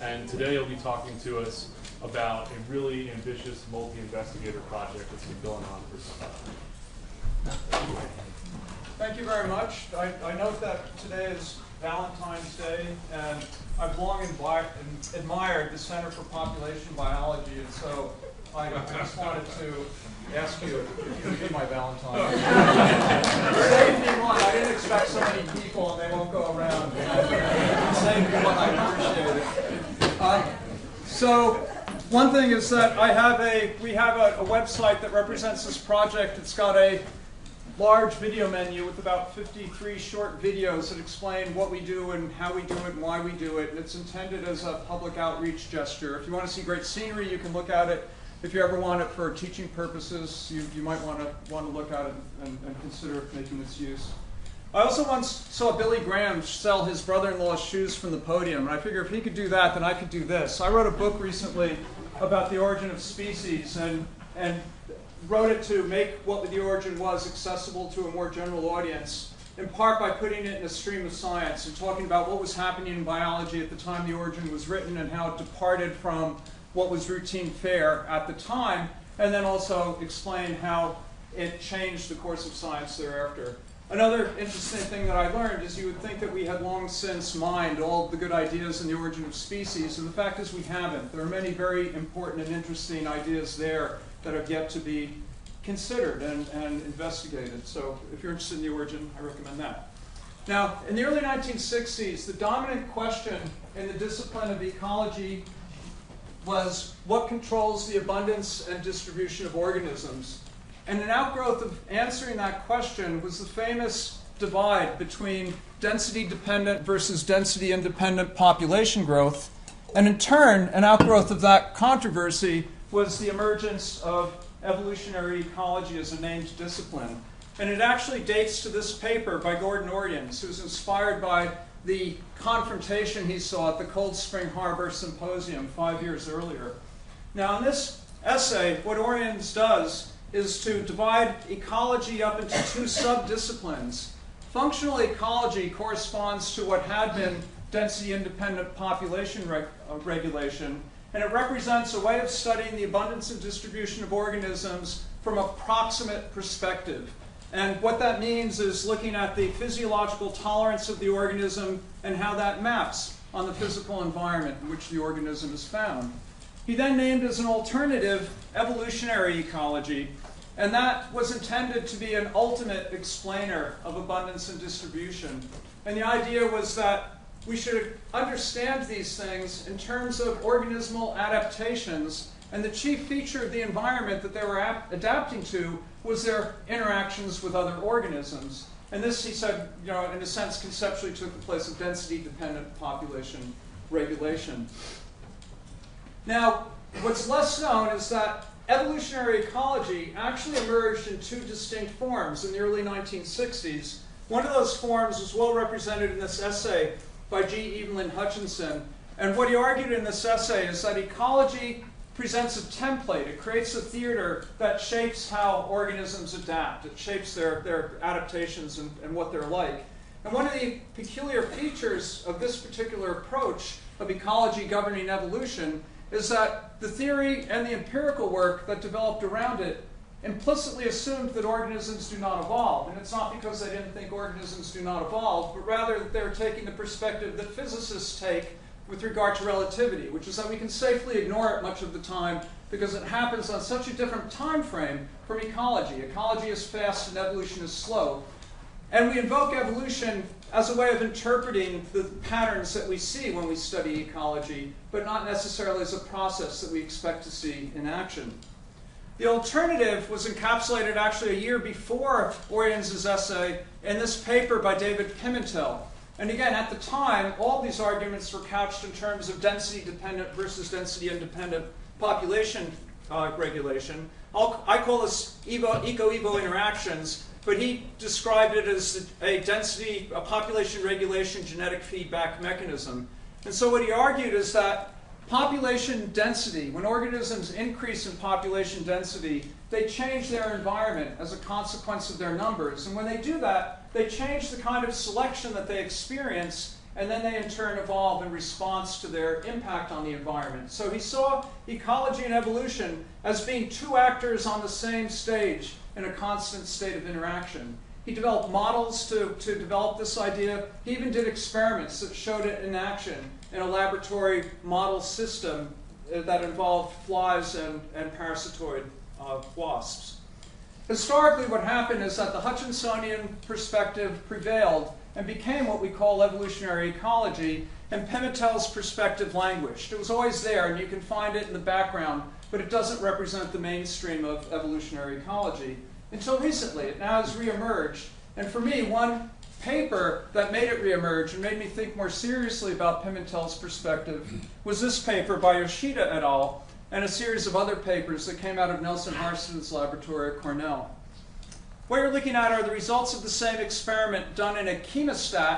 And today he'll be talking to us about a really ambitious multi-investigator project that's been going on for some time. Thank you very much. I note that today is Valentine's Day, and I've long admired the Center for Population Biology, and so I just wanted to ask you if you would be my Valentine. Save me one. I didn't expect so many people, and they won't go around. Save me one. I appreciate it. So one thing is that we have a website that represents this project. It's got a large video menu with about 53 short videos that explain what we do and how we do it and why we do it. And it's intended as a public outreach gesture. If you want to see great scenery, you can look at it. If you ever want it for teaching purposes, you might want to look at it and consider making its use. I also once saw Billy Graham sell his brother-in-law's shoes from the podium, and I figure if he could do that, then I could do this. I wrote a book recently about the origin of species and wrote it to make what the origin was accessible to a more general audience, in part by putting it in a stream of science and talking about what was happening in biology at the time the origin was written and how it departed from what was routine fare at the time, and then also explain how it changed the course of science thereafter. Another interesting thing that I learned is you would think that we had long since mined all the good ideas in the origin of species, and the fact is we haven't. There are many very important and interesting ideas there that have yet to be considered and investigated. So if you're interested in the origin, I recommend that. Now, in the early 1960s, the dominant question in the discipline of ecology was what controls the abundance and distribution of organisms. And an outgrowth of answering that question was the famous divide between density-dependent versus density-independent population growth. And in turn, an outgrowth of that controversy was the emergence of evolutionary ecology as a named discipline. And it actually dates to this paper by Gordon Oriens, who was inspired by the confrontation he saw at the Cold Spring Harbor Symposium 5 years earlier. Now, in this essay, what Oriens does is to divide ecology up into two sub-disciplines. Functional ecology corresponds to what had been density-independent population regulation, and it represents a way of studying the abundance and distribution of organisms from a proximate perspective. And what that means is looking at the physiological tolerance of the organism and how that maps on the physical environment in which the organism is found. He then named as an alternative evolutionary ecology, and that was intended to be an ultimate explainer of abundance and distribution. And the idea was that we should understand these things in terms of organismal adaptations, and the chief feature of the environment that they were adapting to was their interactions with other organisms. And this, he said, in a sense, conceptually took the place of density-dependent population regulation. Now, what's less known is that evolutionary ecology actually emerged in two distinct forms in the early 1960s. One of those forms was well represented in this essay by G. Evelyn Hutchinson. And what he argued in this essay is that ecology presents a template. It creates a theater that shapes how organisms adapt. It shapes their adaptations and what they're like. And one of the peculiar features of this particular approach of ecology governing evolution is that the theory and the empirical work that developed around it implicitly assumed that organisms do not evolve. And it's not because they didn't think organisms do not evolve, but rather that they were taking the perspective that physicists take with regard to relativity, which is that we can safely ignore it much of the time because it happens on such a different time frame from ecology. Ecology is fast and evolution is slow. And we invoke evolution as a way of interpreting the patterns that we see when we study ecology, but not necessarily as a process that we expect to see in action. The alternative was encapsulated actually a year before Oriens' essay in this paper by David Pimentel. And again, at the time, all these arguments were couched in terms of density-dependent versus density-independent population regulation. I call this eco-evo interactions, but he described it as a population regulation genetic feedback mechanism. And so what he argued is that population density, when organisms increase in population density, they change their environment as a consequence of their numbers. And when they do that, they change the kind of selection that they experience and then they in turn evolve in response to their impact on the environment. So he saw ecology and evolution as being two actors on the same stage in a constant state of interaction. He developed models to develop this idea. He even did experiments that showed it in action in a laboratory model system that involved flies and parasitoid wasps. Historically, what happened is that the Hutchinsonian perspective prevailed and became what we call evolutionary ecology, and Pimentel's perspective languished. It was always there, and you can find it in the background, but it doesn't represent the mainstream of evolutionary ecology. Until recently, it now has reemerged. And for me, one paper that made it reemerge and made me think more seriously about Pimentel's perspective was this paper by Yoshida et al. And a series of other papers that came out of Nelson Harston's laboratory at Cornell. What you're looking at are the results of the same experiment done in a chemostat,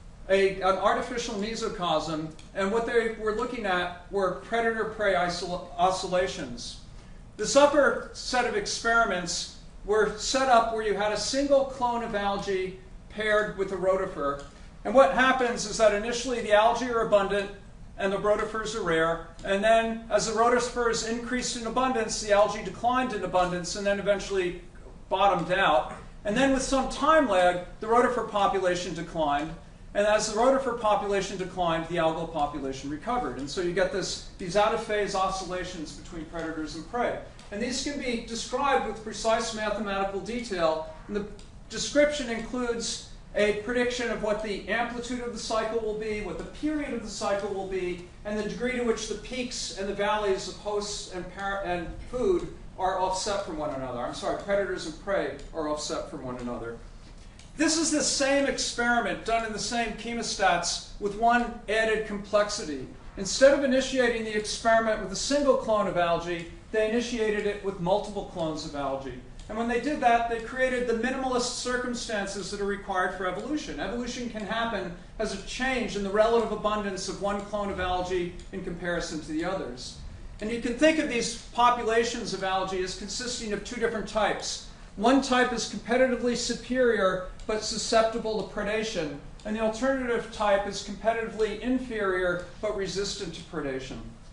an artificial mesocosm, and what they were looking at were predator-prey oscillations. This upper set of experiments were set up where you had a single clone of algae paired with a rotifer. And what happens is that initially the algae are abundant and the rotifers are rare. And then as the rotifers increased in abundance, the algae declined in abundance and then eventually bottomed out. And then with some time lag, the rotifer population declined. And as the rotifer population declined, the algal population recovered. And so you get these out-of-phase oscillations between predators and prey. And these can be described with precise mathematical detail. And the description includes a prediction of what the amplitude of the cycle will be, what the period of the cycle will be, and the degree to which the peaks and the valleys of hosts and food are offset from one another. I'm sorry, predators and prey are offset from one another. This is the same experiment done in the same chemostats with one added complexity. Instead of initiating the experiment with a single clone of algae, they initiated it with multiple clones of algae. And when they did that, they created the minimalist circumstances that are required for evolution. Evolution can happen as a change in the relative abundance of one clone of algae in comparison to the others. And you can think of these populations of algae as consisting of two different types. One type is competitively superior but susceptible to predation, and the alternative type is competitively inferior but resistant to predation.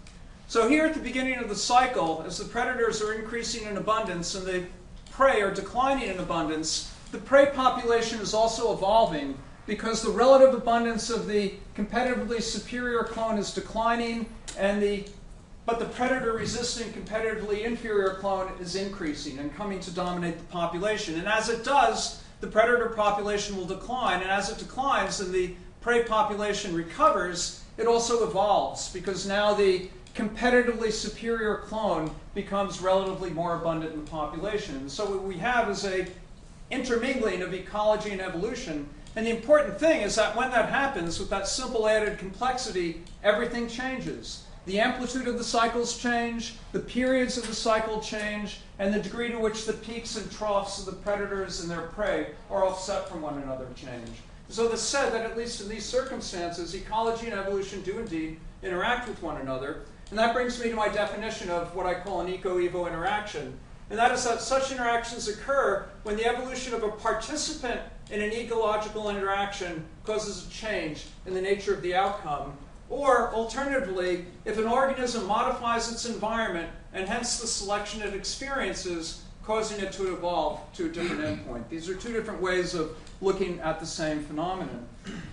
So here at the beginning of the cycle, as the predators are increasing in abundance and the prey are declining in abundance, the prey population is also evolving because the relative abundance of the competitively superior clone is declining, but the predator-resistant competitively inferior clone is increasing and coming to dominate the population. And as it does, the predator population will decline, and as it declines and the prey population recovers, it also evolves because now the competitively superior clone becomes relatively more abundant in the population. And so what we have is a intermingling of ecology and evolution. And the important thing is that when that happens, with that simple added complexity, everything changes. The amplitude of the cycles change, the periods of the cycle change, and the degree to which the peaks and troughs of the predators and their prey are offset from one another change. So this said that at least in these circumstances, ecology and evolution do indeed interact with one another. And that brings me to my definition of what I call an eco-evo interaction. And that is that such interactions occur when the evolution of a participant in an ecological interaction causes a change in the nature of the outcome. Or, alternatively, if an organism modifies its environment and hence the selection it experiences, causing it to evolve to a different endpoint. These are two different ways of looking at the same phenomenon.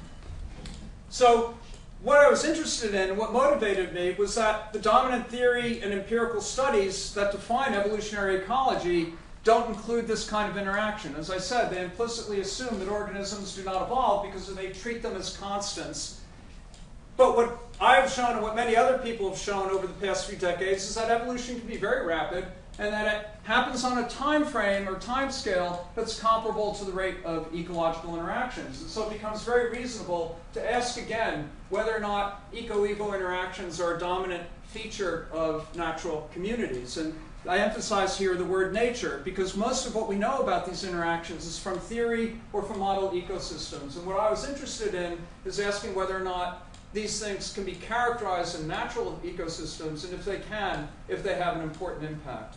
So, what I was interested in and what motivated me was that the dominant theory and empirical studies that define evolutionary ecology don't include this kind of interaction. As I said, they implicitly assume that organisms do not evolve because they treat them as constants. But what I've shown and what many other people have shown over the past few decades is that evolution can be very rapid and that it happens on a time frame or time scale that's comparable to the rate of ecological interactions. And so it becomes very reasonable to ask again whether or not eco-evo interactions are a dominant feature of natural communities. And I emphasize here the word nature because most of what we know about these interactions is from theory or from model ecosystems. And what I was interested in is asking whether or not these things can be characterized in natural ecosystems, and if they can, if they have an important impact.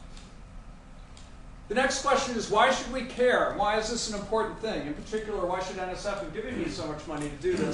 The next question is, why should we care? Why is this an important thing? In particular, why should NSF have given me so much money to do this?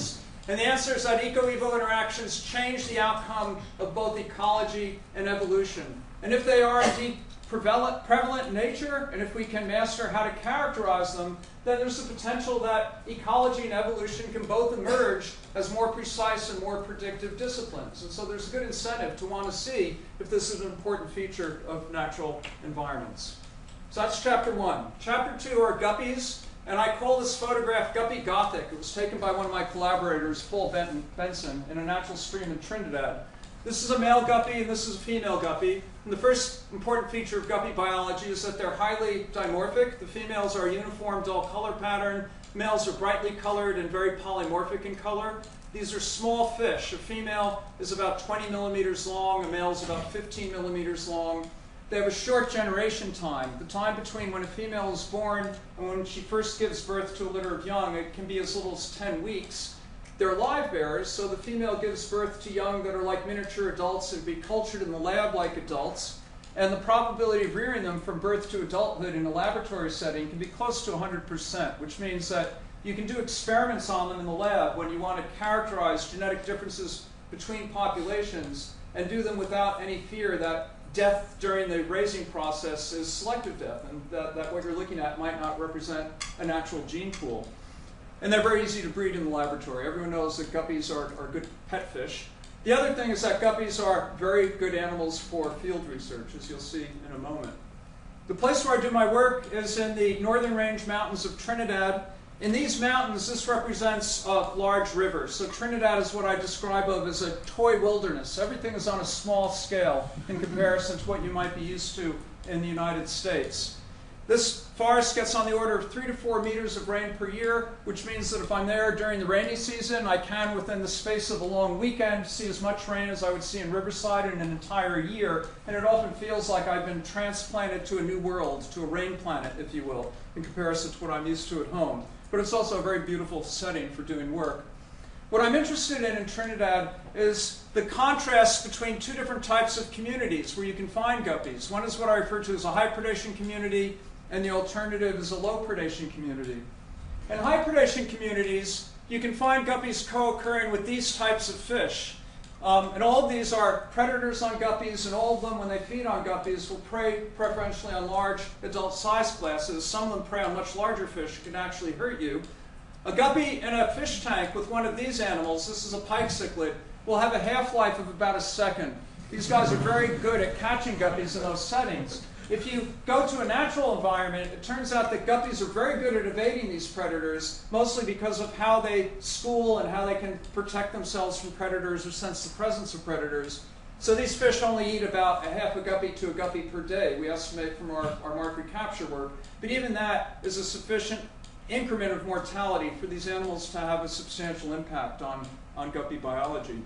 And the answer is that eco-evo interactions change the outcome of both ecology and evolution. And if they are indeed prevalent in nature, and if we can master how to characterize them, then there's the potential that ecology and evolution can both emerge as more precise and more predictive disciplines. And so there's a good incentive to want to see if this is an important feature of natural environments. So that's chapter 1. Chapter 2 are guppies, and I call this photograph Guppy Gothic. It was taken by one of my collaborators, Paul Benson, in a natural stream in Trinidad. This is a male guppy and this is a female guppy. And the first important feature of guppy biology is that they're highly dimorphic. The females are a uniform dull color pattern. Males are brightly colored and very polymorphic in color. These are small fish. A female is about 20 millimeters long. A male is about 15 millimeters long. They have a short generation time. The time between when a female is born and when she first gives birth to a litter of young, it can be as little as 10 weeks. They're live bearers, so the female gives birth to young that are like miniature adults and be cultured in the lab like adults. And the probability of rearing them from birth to adulthood in a laboratory setting can be close to 100%, which means that you can do experiments on them in the lab when you want to characterize genetic differences between populations and do them without any fear that death during the raising process is selective death, and that what you're looking at might not represent a natural gene pool. And they're very easy to breed in the laboratory. Everyone knows that guppies are good pet fish. The other thing is that guppies are very good animals for field research, as you'll see in a moment. The place where I do my work is in the Northern Range Mountains of Trinidad. In these mountains, this represents a large river. So Trinidad is what I describe of as a toy wilderness. Everything is on a small scale in comparison to what you might be used to in the United States. This forest gets on the order of 3 to 4 meters of rain per year, which means that if I'm there during the rainy season, I can, within the space of a long weekend, see as much rain as I would see in Riverside in an entire year. And it often feels like I've been transplanted to a new world, to a rain planet, if you will, in comparison to what I'm used to at home. But it's also a very beautiful setting for doing work. What I'm interested in Trinidad is the contrast between two different types of communities where you can find guppies. One is what I refer to as a high predation community, and the alternative is a low predation community. In high predation communities, you can find guppies co-occurring with these types of fish. And all of these are predators on guppies, and all of them, when they feed on guppies, will prey preferentially on large adult size classes. Some of them prey on much larger fish that can actually hurt you. A guppy in a fish tank with one of these animals, this is a pike cichlid, will have a half-life of about a second. These guys are very good at catching guppies in those settings. If you go to a natural environment, it turns out that guppies are very good at evading these predators, mostly because of how they school and how they can protect themselves from predators or sense the presence of predators. So these fish only eat about a half a guppy to a guppy per day, we estimate from our mark recapture work. But even that is a sufficient increment of mortality for these animals to have a substantial impact on guppy biology.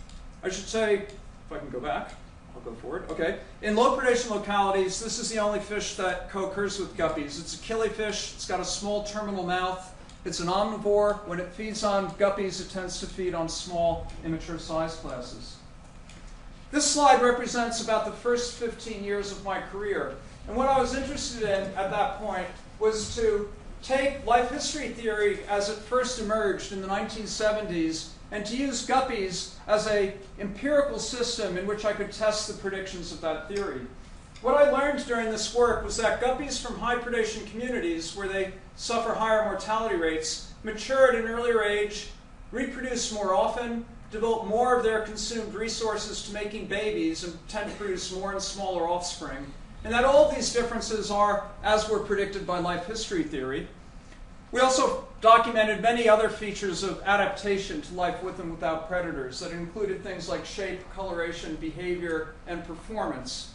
I should say, if I can go back. I'll go forward. Okay. In low predation localities, this is the only fish that co-occurs with guppies. It's a killifish. It's got a small terminal mouth. It's an omnivore. When it feeds on guppies, it tends to feed on small, immature size classes. This slide represents about the first 15 years of my career. And what I was interested in at that point was to take life history theory as it first emerged in the 1970s and to use guppies as an empirical system in which I could test the predictions of that theory. What I learned during this work was that guppies from high predation communities, where they suffer higher mortality rates, mature at an earlier age, reproduce more often, devote more of their consumed resources to making babies, and tend to produce more and smaller offspring. And that all of these differences are, as were predicted by life history theory. We also documented many other features of adaptation to life with and without predators that included things like shape, coloration, behavior, and performance.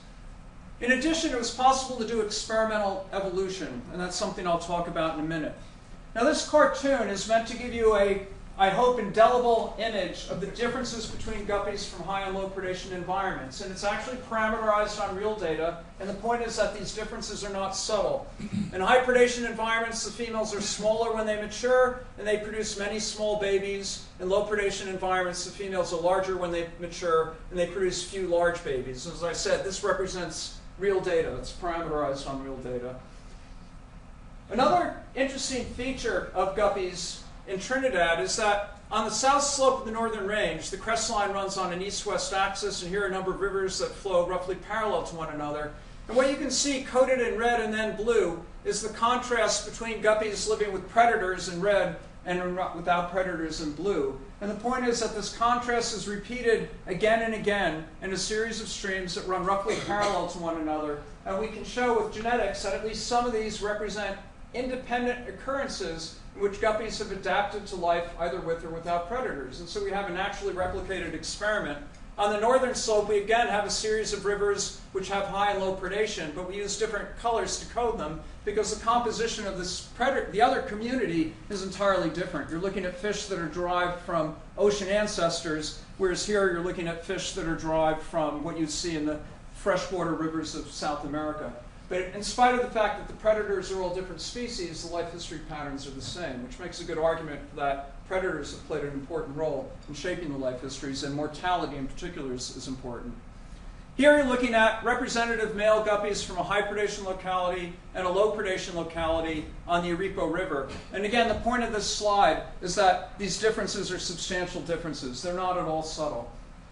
In addition, it was possible to do experimental evolution, and that's something I'll talk about in a minute. Now, this cartoon is meant to give you a, I hope, indelible image of the differences between guppies from high and low predation environments. And it's actually parameterized on real data, and the point is that these differences are not subtle. In high predation environments, the females are smaller when they mature, and they produce many small babies. In low predation environments, the females are larger when they mature, and they produce few large babies. As I said, this represents real data. It's parameterized on real data. Another interesting feature of guppies in Trinidad is that on the south slope of the northern range, the crest line runs on an east-west axis, and here are a number of rivers that flow roughly parallel to one another. And what you can see coated in red and then blue is the contrast between guppies living with predators in red and without predators in blue. And the point is that this contrast is repeated again and again in a series of streams that run roughly parallel to one another. And we can show with genetics that at least some of these represent independent occurrences in which guppies have adapted to life either with or without predators. And so we have a naturally replicated experiment. On the northern slope, we again have a series of rivers which have high and low predation, but we use different colors to code them because the composition of this the other community is entirely different. You're looking at fish that are derived from ocean ancestors, whereas here you're looking at fish that are derived from what you'd see in the freshwater rivers of South America. But in spite of the fact that the predators are all different species, the life history patterns are the same, which makes a good argument that predators have played an important role in shaping the life histories, and mortality in particular is important. Here you're looking at representative male guppies from a high predation locality and a low predation locality on the Aripo River. And again, the point of this slide is that these differences are substantial differences. They're not at all subtle.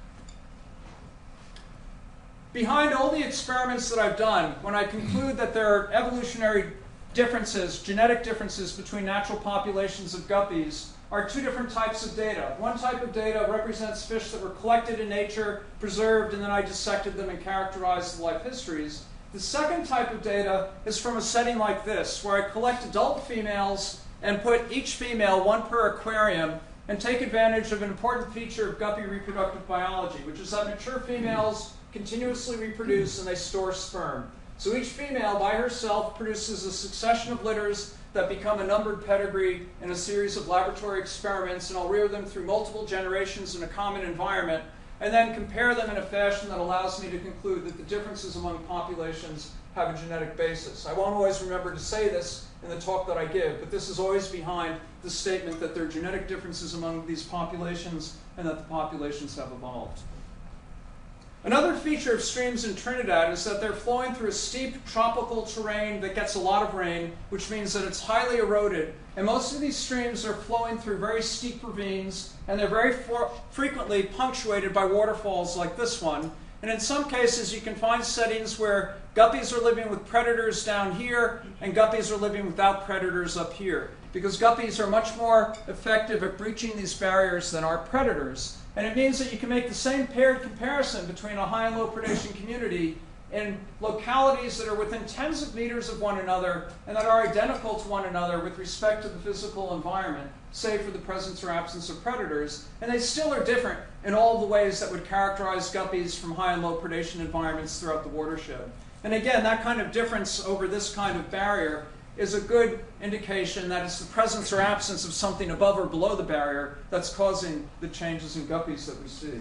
Behind all the experiments that I've done, when I conclude that there are evolutionary differences, genetic differences between natural populations of guppies, are two different types of data. One type of data represents fish that were collected in nature, preserved, and then I dissected them and characterized the life histories. The second type of data is from a setting like this, where I collect adult females and put each female, one per aquarium, and take advantage of an important feature of guppy reproductive biology, which is that mature females continuously reproduce and they store sperm. So each female by herself produces a succession of litters that become a numbered pedigree in a series of laboratory experiments, and I'll rear them through multiple generations in a common environment, and then compare them in a fashion that allows me to conclude that the differences among populations have a genetic basis. I won't always remember to say this in the talk that I give, but this is always behind the statement that there are genetic differences among these populations and that the populations have evolved. Another feature of streams in Trinidad is that they're flowing through a steep tropical terrain that gets a lot of rain, which means that it's highly eroded. And most of these streams are flowing through very steep ravines, and they're very frequently punctuated by waterfalls like this one. And in some cases, you can find settings where guppies are living with predators down here, and guppies are living without predators up here, because guppies are much more effective at breaching these barriers than are predators. And it means that you can make the same paired comparison between a high and low predation community in localities that are within tens of meters of one another and that are identical to one another with respect to the physical environment, save for the presence or absence of predators. And they still are different in all the ways that would characterize guppies from high and low predation environments throughout the watershed. And again, that kind of difference over this kind of barrier is a good indication that it's the presence or absence of something above or below the barrier that's causing the changes in guppies that we see.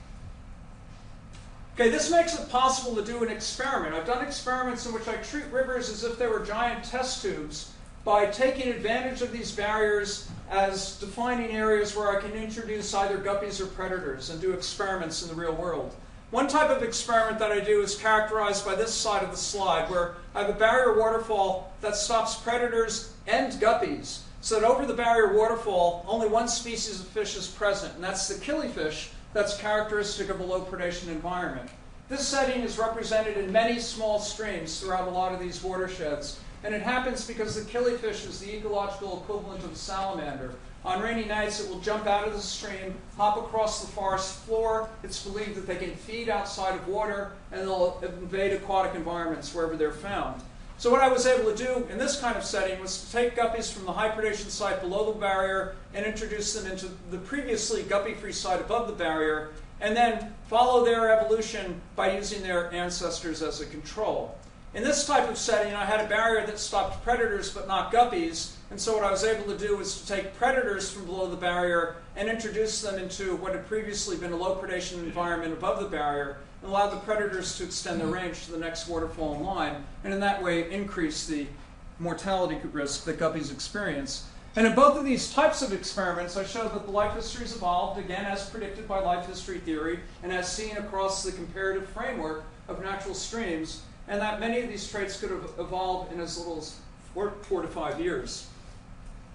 Okay, this makes it possible to do an experiment. I've done experiments in which I treat rivers as if they were giant test tubes by taking advantage of these barriers as defining areas where I can introduce either guppies or predators and do experiments in the real world. One type of experiment that I do is characterized by this side of the slide, where I have a barrier waterfall that stops predators and guppies, so that over the barrier waterfall, only one species of fish is present, and that's the killifish that's characteristic of a low predation environment. This setting is represented in many small streams throughout a lot of these watersheds, and it happens because the killifish is the ecological equivalent of a salamander. On rainy nights, it will jump out of the stream, hop across the forest floor. It's believed that they can feed outside of water, and they'll invade aquatic environments wherever they're found. So what I was able to do in this kind of setting was to take guppies from the high predation site below the barrier and introduce them into the previously guppy-free site above the barrier, and then follow their evolution by using their ancestors as a control. In this type of setting, I had a barrier that stopped predators but not guppies, and so what I was able to do was to take predators from below the barrier and introduce them into what had previously been a low predation environment above the barrier, and allow the predators to extend their range to the next waterfall in line, and in that way increase the mortality risk that guppies experience. And in both of these types of experiments, I showed that the life histories evolved, again, as predicted by life history theory, and as seen across the comparative framework of natural streams, and that many of these traits could have evolved in as little as 4 to 5 years.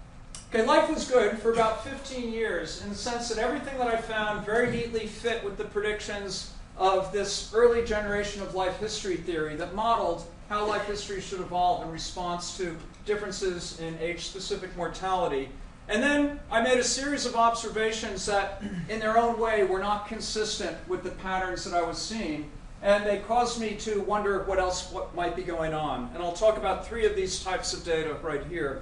Okay, life was good for about 15 years in the sense that everything that I found very neatly fit with the predictions of this early generation of life history theory that modeled how life history should evolve in response to differences in age-specific mortality. And then I made a series of observations that, in their own way, were not consistent with the patterns that I was seeing. And they caused me to wonder what might be going on. And I'll talk about 3 of these types of data right here.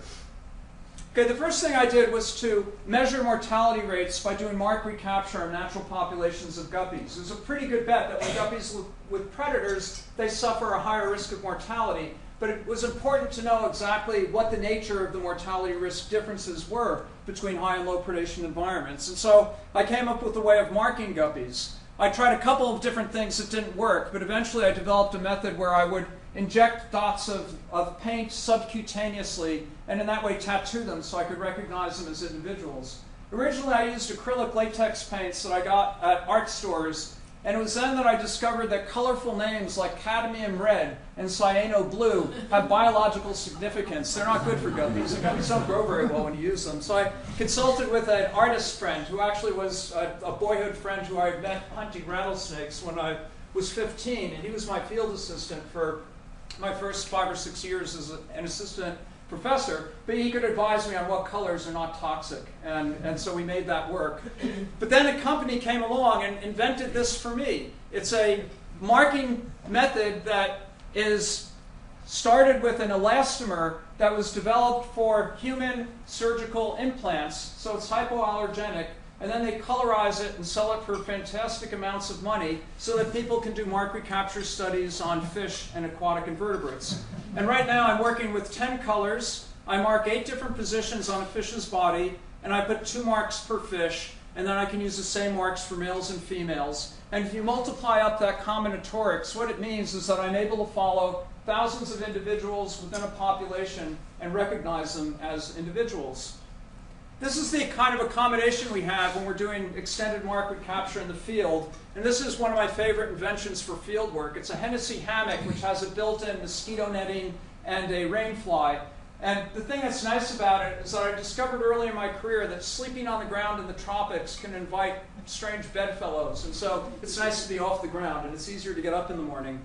Okay, the first thing I did was to measure mortality rates by doing mark recapture of natural populations of guppies. It was a pretty good bet that when guppies live with predators, they suffer a higher risk of mortality. But it was important to know exactly what the nature of the mortality risk differences were between high and low predation environments. And so I came up with a way of marking guppies. I tried a couple of different things that didn't work, but eventually I developed a method where I would inject dots of paint subcutaneously and in that way tattoo them so I could recognize them as individuals. Originally I used acrylic latex paints that I got at art stores, and it was then that I discovered that colorful names like cadmium red and cyano blue have biological significance. They're not good for guppies. The guppies don't grow very well when you use them. So I consulted with an artist friend who actually was a boyhood friend who I had met hunting rattlesnakes when I was 15, and he was my field assistant for my first 5 or 6 years as an assistant professor, but he could advise me on what colors are not toxic, and so we made that work. But then a company came along and invented this for me. It's a marking method that is started with an elastomer that was developed for human surgical implants, so it's hypoallergenic, and then they colorize it and sell it for fantastic amounts of money so that people can do mark recapture studies on fish and aquatic invertebrates. And right now I'm working with 10 colors. I mark 8 different positions on a fish's body, and I put 2 marks per fish, and then I can use the same marks for males and females. And if you multiply up that combinatorics, what it means is that I'm able to follow thousands of individuals within a population and recognize them as individuals. This is the kind of accommodation we have when we're doing extended mark recapture in the field. And this is one of my favorite inventions for field work. It's a Hennessy hammock, which has a built-in mosquito netting and a rain fly. And the thing that's nice about it is that I discovered early in my career that sleeping on the ground in the tropics can invite strange bedfellows. And so it's nice to be off the ground, and it's easier to get up in the morning.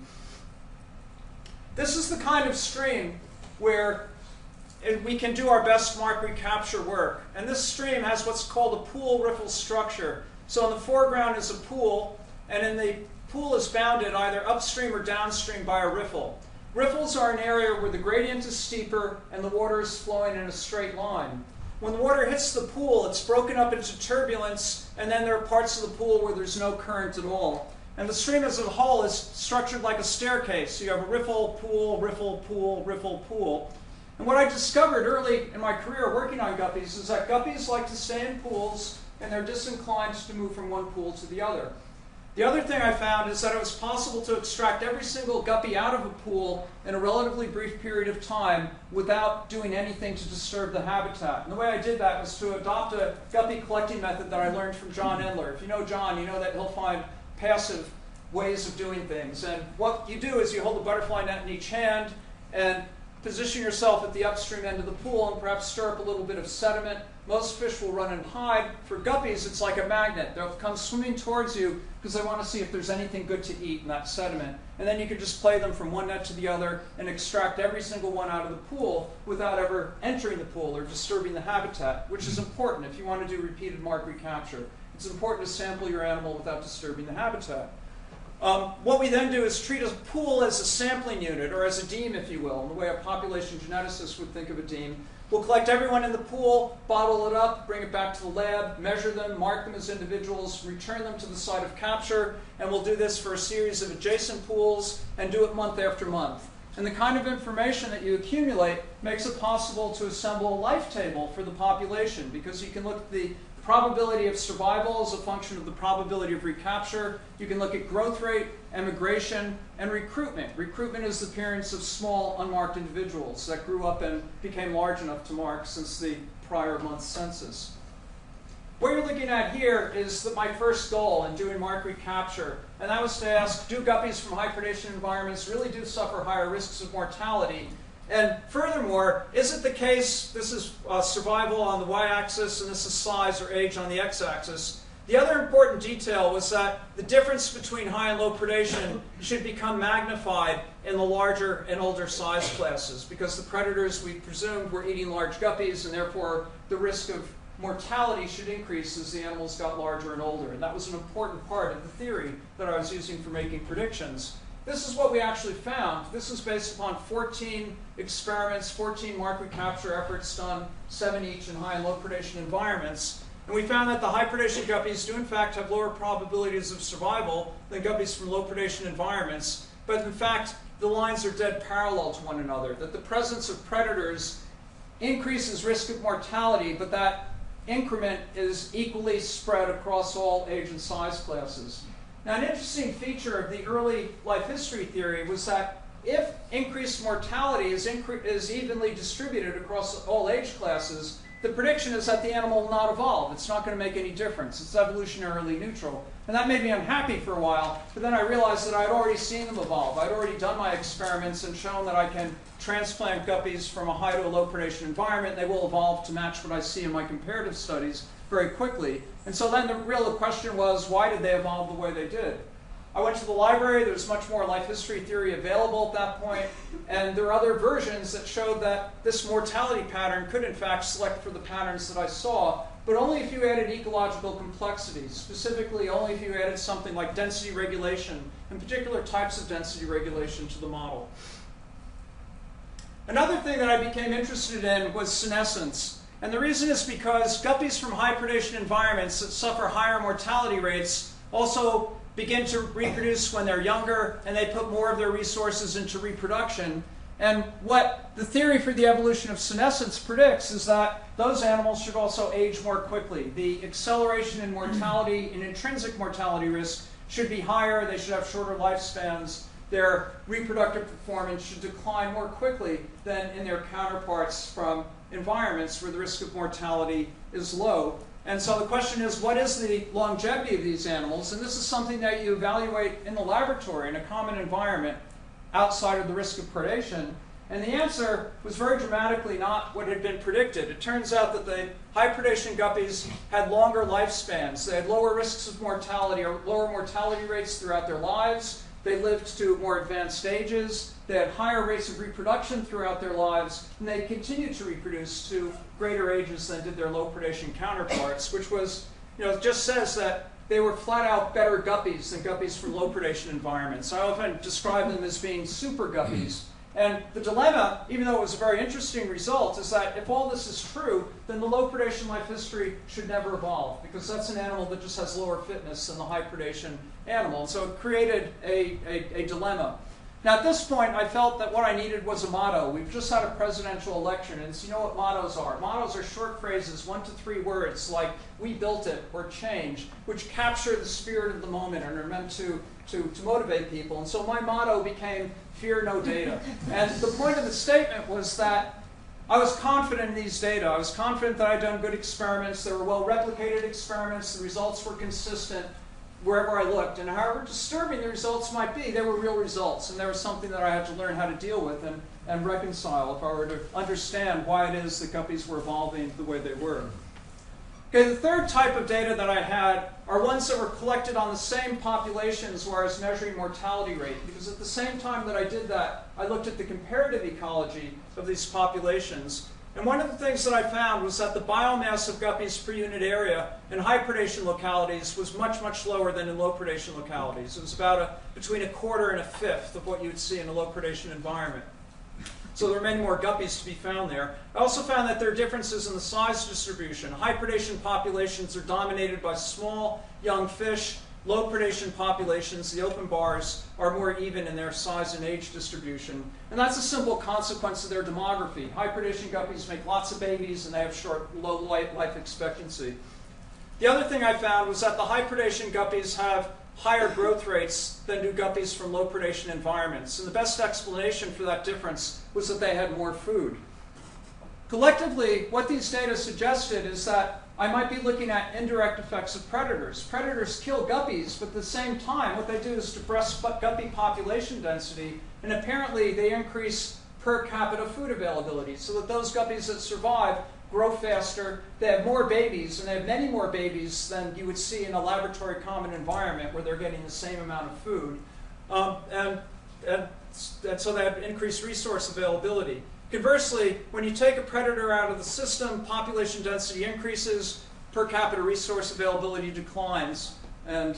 This is the kind of stream where we can do our best mark recapture work. And this stream has what's called a pool-riffle structure. So in the foreground is a pool, and in the pool is bounded either upstream or downstream by a riffle. Riffles are an area where the gradient is steeper and the water is flowing in a straight line. When the water hits the pool, it's broken up into turbulence, and then there are parts of the pool where there's no current at all. And the stream as a whole is structured like a staircase. So you have a riffle, pool, riffle, pool, riffle, pool. And what I discovered early in my career working on guppies is that guppies like to stay in pools, and they're disinclined to move from one pool to the other. The other thing I found is that it was possible to extract every single guppy out of a pool in a relatively brief period of time without doing anything to disturb the habitat. And the way I did that was to adopt a guppy collecting method that I learned from John Endler. If you know John, you know that he'll find passive ways of doing things. And what you do is you hold a butterfly net in each hand and position yourself at the upstream end of the pool and perhaps stir up a little bit of sediment. Most fish will run and hide. For guppies, it's like a magnet. They'll come swimming towards you because they want to see if there's anything good to eat in that sediment. And then you can just play them from one net to the other and extract every single one out of the pool without ever entering the pool or disturbing the habitat, which is important if you want to do repeated mark recapture. It's important to sample your animal without disturbing the habitat. What we then do is treat a pool as a sampling unit, or as a deme, if you will, in the way a population geneticist would think of a deme. We'll collect everyone in the pool, bottle it up, bring it back to the lab, measure them, mark them as individuals, return them to the site of capture, and we'll do this for a series of adjacent pools and do it month after month. And the kind of information that you accumulate makes it possible to assemble a life table for the population, because you can look at the probability of survival as a function of the probability of recapture. You can look at growth rate, emigration, and recruitment. Recruitment is the appearance of small, unmarked individuals that grew up and became large enough to mark since the prior month's census. What you're looking at here is my first goal in doing mark recapture, and that was to ask, do guppies from high predation environments really do suffer higher risks of mortality? And furthermore, is it the case, this is survival on the y-axis and this is size or age on the x-axis. The other important detail was that the difference between high and low predation should become magnified in the larger and older size classes because the predators, we presumed, were eating large guppies, and therefore the risk of mortality should increase as the animals got larger and older. And that was an important part of the theory that I was using for making predictions. This is what we actually found. This was based upon 14 experiments, 14 mark recapture efforts done, 7 each in high and low predation environments. And we found that the high predation guppies do in fact have lower probabilities of survival than guppies from low predation environments. But in fact, the lines are dead parallel to one another, that the presence of predators increases risk of mortality, but that increment is equally spread across all age and size classes. Now, an interesting feature of the early life history theory was that if increased mortality is evenly distributed across all age classes, the prediction is that the animal will not evolve. It's not going to make any difference. It's evolutionarily neutral. And that made me unhappy for a while, but then I realized that I'd already seen them evolve. I'd already done my experiments and shown that I can transplant guppies from a high to a low predation environment. They will evolve to match what I see in my comparative studies very quickly. And so then the real question was, why did they evolve the way they did? I went to the library. There was much more life history theory available at that point, and there are other versions that showed that this mortality pattern could in fact select for the patterns that I saw, but only if you added ecological complexity, specifically only if you added something like density regulation, and particular types of density regulation to the model. Another thing that I became interested in was senescence. And the reason is because guppies from high predation environments that suffer higher mortality rates also begin to reproduce when they're younger, and they put more of their resources into reproduction. And what the theory for the evolution of senescence predicts is that those animals should also age more quickly. The acceleration in mortality, in intrinsic mortality risk, should be higher. They should have shorter lifespans. Their reproductive performance should decline more quickly than in their counterparts from environments where the risk of mortality is low. And so the question is, what is the longevity of these animals? And this is something that you evaluate in the laboratory in a common environment outside of the risk of predation. And the answer was very dramatically not what had been predicted. It turns out that the high predation guppies had longer lifespans. They had lower risks of mortality, or lower mortality rates throughout their lives. They lived to more advanced stages. They had higher rates of reproduction throughout their lives, and they continued to reproduce to greater ages than did their low predation counterparts, which was, it just says that they were flat out better guppies than guppies from low predation environments. I often describe them as being super guppies. And the dilemma, even though it was a very interesting result, is that if all this is true, then the low predation life history should never evolve, because that's an animal that just has lower fitness than the high predation animal. And so it created a dilemma. Now at this point, I felt that what I needed was a motto. We've just had a presidential election, and so you know what mottos are. Mottos are short phrases, 1 to 3 words, like "we built it" or "change," which capture the spirit of the moment and are meant to motivate people. And so my motto became "fear no data." And the point of the statement was that I was confident in these data. I was confident that I'd done good experiments. They were well-replicated experiments. The results were consistent wherever I looked. And however disturbing the results might be, they were real results. And there was something that I had to learn how to deal with and reconcile if I were to understand why it is that guppies were evolving the way they were. Okay, the third type of data that I had are ones that were collected on the same populations where I was measuring mortality rate. Because at the same time that I did that, I looked at the comparative ecology of these populations. And one of the things that I found was that the biomass of guppies per unit area in high predation localities was much, much lower than in low predation localities. It was about between 1/4 and 1/5 of what you would see in a low predation environment. So there are many more guppies to be found there. I also found that there are differences in the size distribution. High predation populations are dominated by small, young fish. Low predation populations, the open bars, are more even in their size and age distribution. And that's a simple consequence of their demography. High predation guppies make lots of babies, and they have low life expectancy. The other thing I found was that the high predation guppies have higher growth rates than do guppies from low predation environments. And the best explanation for that difference was that they had more food. Collectively, what these data suggested is that I might be looking at indirect effects of predators. Predators kill guppies, but at the same time, what they do is depress guppy population density, and apparently they increase per capita food availability, so that those guppies that survive grow faster, they have more babies, and they have many more babies than you would see in a laboratory common environment where they're getting the same amount of food. And so they have increased resource availability. Conversely, when you take a predator out of the system, population density increases, per capita resource availability declines, and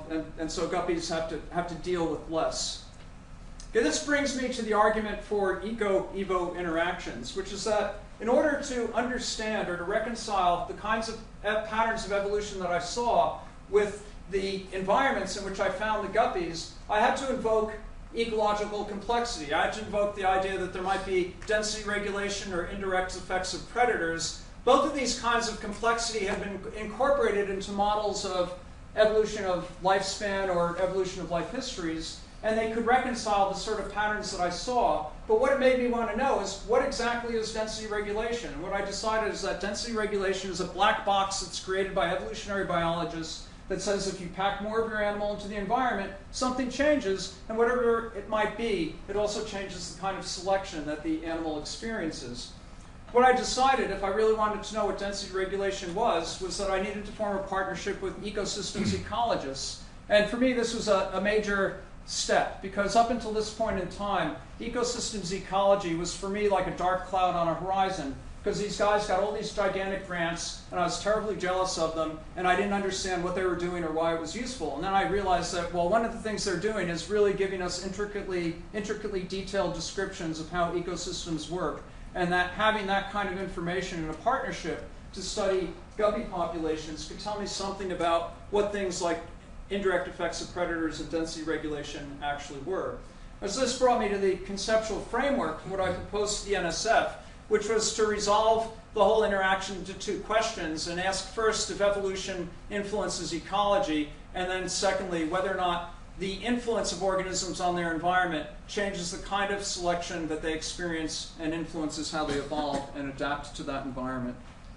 so guppies have to deal with less. Okay, this brings me to the argument for eco-evo interactions, which is that in order to understand or to reconcile the kinds of patterns of evolution that I saw with the environments in which I found the guppies, I had to invoke ecological complexity. I had to invoke the idea that there might be density regulation or indirect effects of predators. Both of these kinds of complexity have been incorporated into models of evolution of lifespan or evolution of life histories, and they could reconcile the sort of patterns that I saw. But what it made me want to know is, what exactly is density regulation? And what I decided is that density regulation is a black box that's created by evolutionary biologists that says if you pack more of your animal into the environment, something changes, and whatever it might be, it also changes the kind of selection that the animal experiences. What I decided, if I really wanted to know what density regulation was that I needed to form a partnership with ecosystems ecologists. And for me, this was a major step, because up until this point in time, ecosystems ecology was for me like a dark cloud on a horizon, because these guys got all these gigantic grants, and I was terribly jealous of them, and I didn't understand what they were doing or why it was useful. And then I realized that, well, one of the things they're doing is really giving us intricately detailed descriptions of how ecosystems work, and that having that kind of information in a partnership to study guppy populations could tell me something about what things like indirect effects of predators and density regulation actually were. As this brought me to the conceptual framework, what I proposed to the NSF, which was to resolve the whole interaction into two questions and ask first if evolution influences ecology, and then secondly, whether or not the influence of organisms on their environment changes the kind of selection that they experience and influences how they evolve and adapt to that environment.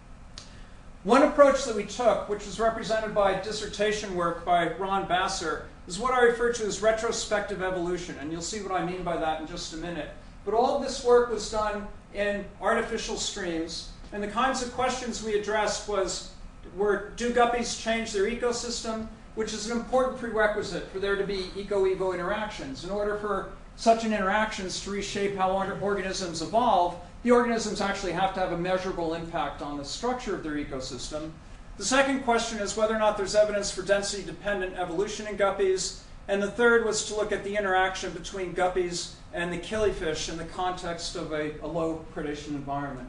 One approach that we took, which was represented by dissertation work by Ron Basser, is what I refer to as retrospective evolution, and you'll see what I mean by that in just a minute. But all of this work was done in artificial streams, and the kinds of questions we addressed were, do guppies change their ecosystem, which is an important prerequisite for there to be eco-evo interactions. In order for such an interactions to reshape how organisms evolve, the organisms actually have to have a measurable impact on the structure of their ecosystem. The second question is whether or not there's evidence for density-dependent evolution in guppies. And the third was to look at the interaction between guppies and the killifish in the context of a low predation environment.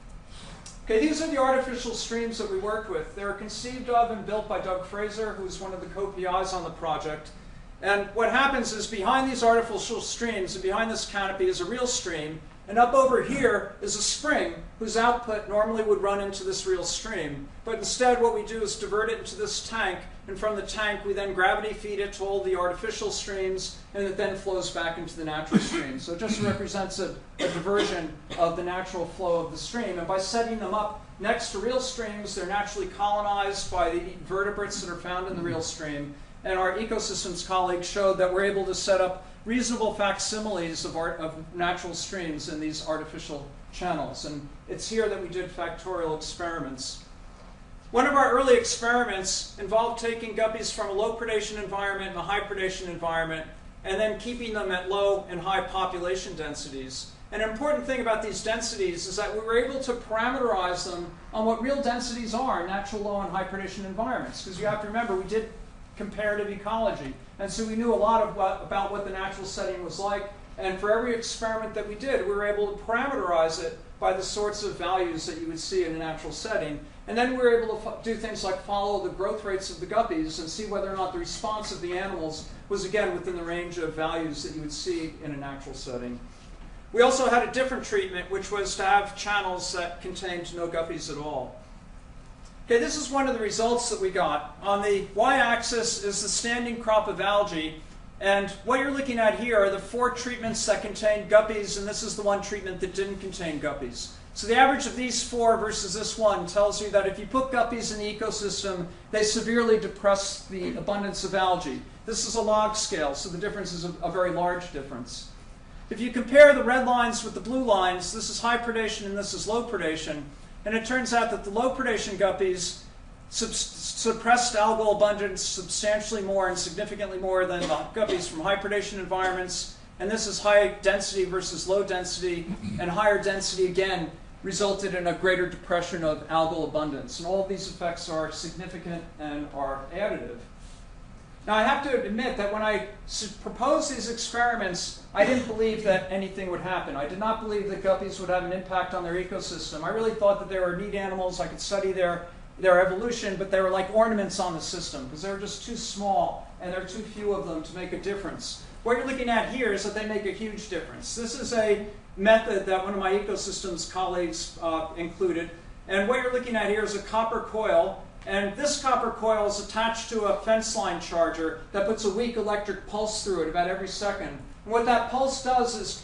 Okay, these are the artificial streams that we worked with. They were conceived of and built by Doug Fraser, who's one of the co-PIs on the project. And what happens is behind these artificial streams and behind this canopy is a real stream. And up over here is a spring whose output normally would run into this real stream. But instead what we do is divert it into this tank, and from the tank we then gravity feed it to all the artificial streams, and it then flows back into the natural stream. So it just represents a diversion of the natural flow of the stream. And by setting them up next to real streams, they're naturally colonized by the vertebrates that are found in the real stream. And our ecosystems colleagues showed that we're able to set up reasonable facsimiles of natural streams in these artificial channels. And it's here that we did factorial experiments. One of our early experiments involved taking guppies from a low predation environment and a high predation environment, and then keeping them at low and high population densities. An important thing about these densities is that we were able to parameterize them on what real densities are in natural low and high predation environments. Because you have to remember, we did comparative ecology. And so we knew a lot about what the natural setting was like. And for every experiment that we did, we were able to parameterize it by the sorts of values that you would see in a natural setting. And then we were able to do things like follow the growth rates of the guppies and see whether or not the response of the animals was, again, within the range of values that you would see in a natural setting. We also had a different treatment, which was to have channels that contained no guppies at all. Okay, this is one of the results that we got. On the y-axis is the standing crop of algae, and what you're looking at here are the 4 treatments that contained guppies, and this is the one treatment that didn't contain guppies. So the average of these 4 versus this one tells you that if you put guppies in the ecosystem, they severely depress the abundance of algae. This is a log scale, so the difference is a very large difference. If you compare the red lines with the blue lines, this is high predation and this is low predation. And it turns out that the low predation guppies suppressed algal abundance substantially more and significantly more than the guppies from high predation environments. And this is high density versus low density. And higher density, again, resulted in a greater depression of algal abundance. And all of these effects are significant and are additive. Now, I have to admit that when I proposed these experiments, I didn't believe that anything would happen. I did not believe that guppies would have an impact on their ecosystem. I really thought that they were neat animals. I could study their evolution, but they were like ornaments on the system because they were just too small and there are too few of them to make a difference. What you're looking at here is that they make a huge difference. This is a method that one of my ecosystems colleagues included. And what you're looking at here is a copper coil. And this copper coil is attached to a fence line charger that puts a weak electric pulse through it about every second. And what that pulse does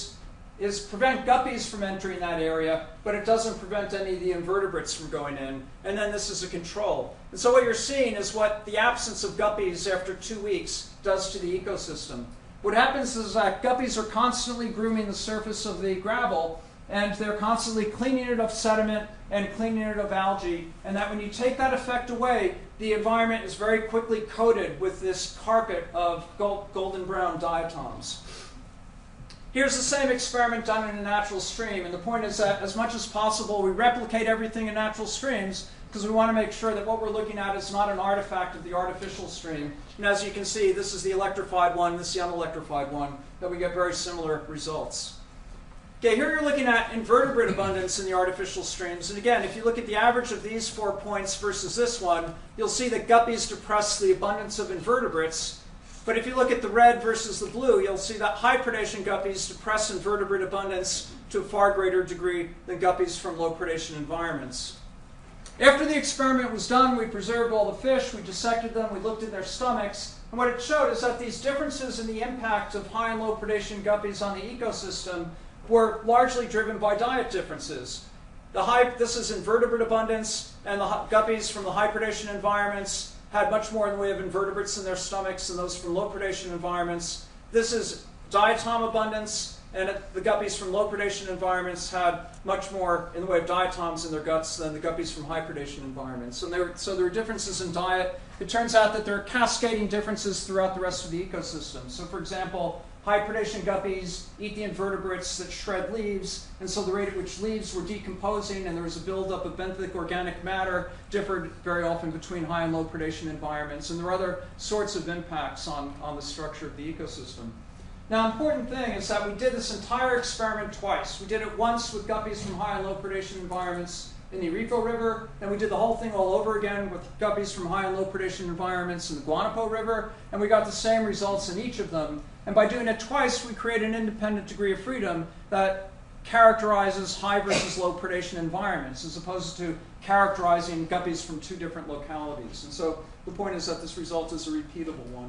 is prevent guppies from entering that area, but it doesn't prevent any of the invertebrates from going in. And then this is a control. And so what you're seeing is what the absence of guppies after 2 weeks does to the ecosystem. What happens is that guppies are constantly grooming the surface of the gravel, and they're constantly cleaning it of sediment and cleaning it of algae, and that when you take that effect away, the environment is very quickly coated with this carpet of golden brown diatoms. Here's the same experiment done in a natural stream, and the point is that as much as possible we replicate everything in natural streams because we want to make sure that what we're looking at is not an artifact of the artificial stream. And as you can see, this is the electrified one, this is the unelectrified one, that we get very similar results. Okay, here you're looking at invertebrate abundance in the artificial streams. And again, if you look at the average of these 4 points versus this one, you'll see that guppies depress the abundance of invertebrates. But if you look at the red versus the blue, you'll see that high predation guppies depress invertebrate abundance to a far greater degree than guppies from low predation environments. After the experiment was done, we preserved all the fish, we dissected them, we looked in their stomachs, and what it showed is that these differences in the impact of high and low predation guppies on the ecosystem were largely driven by diet differences. This is invertebrate abundance, and the guppies from the high predation environments had much more in the way of invertebrates in their stomachs than those from low predation environments. This is diatom abundance, and the guppies from low predation environments had much more in the way of diatoms in their guts than the guppies from high predation environments. So there were differences in diet. It turns out that there are cascading differences throughout the rest of the ecosystem. So for example, high predation guppies eat the invertebrates that shred leaves, and so the rate at which leaves were decomposing and there was a buildup of benthic organic matter differed very often between high and low predation environments. And there are other sorts of impacts on the structure of the ecosystem. Now, important thing is that we did this entire experiment twice. We did it once with guppies from high and low predation environments in the Arifo River, and we did the whole thing all over again with guppies from high and low predation environments in the Guanapo River, and we got the same results in each of them. And by doing it twice, we create an independent degree of freedom that characterizes high versus low predation environments, as opposed to characterizing guppies from 2 different localities. And so the point is that this result is a repeatable one.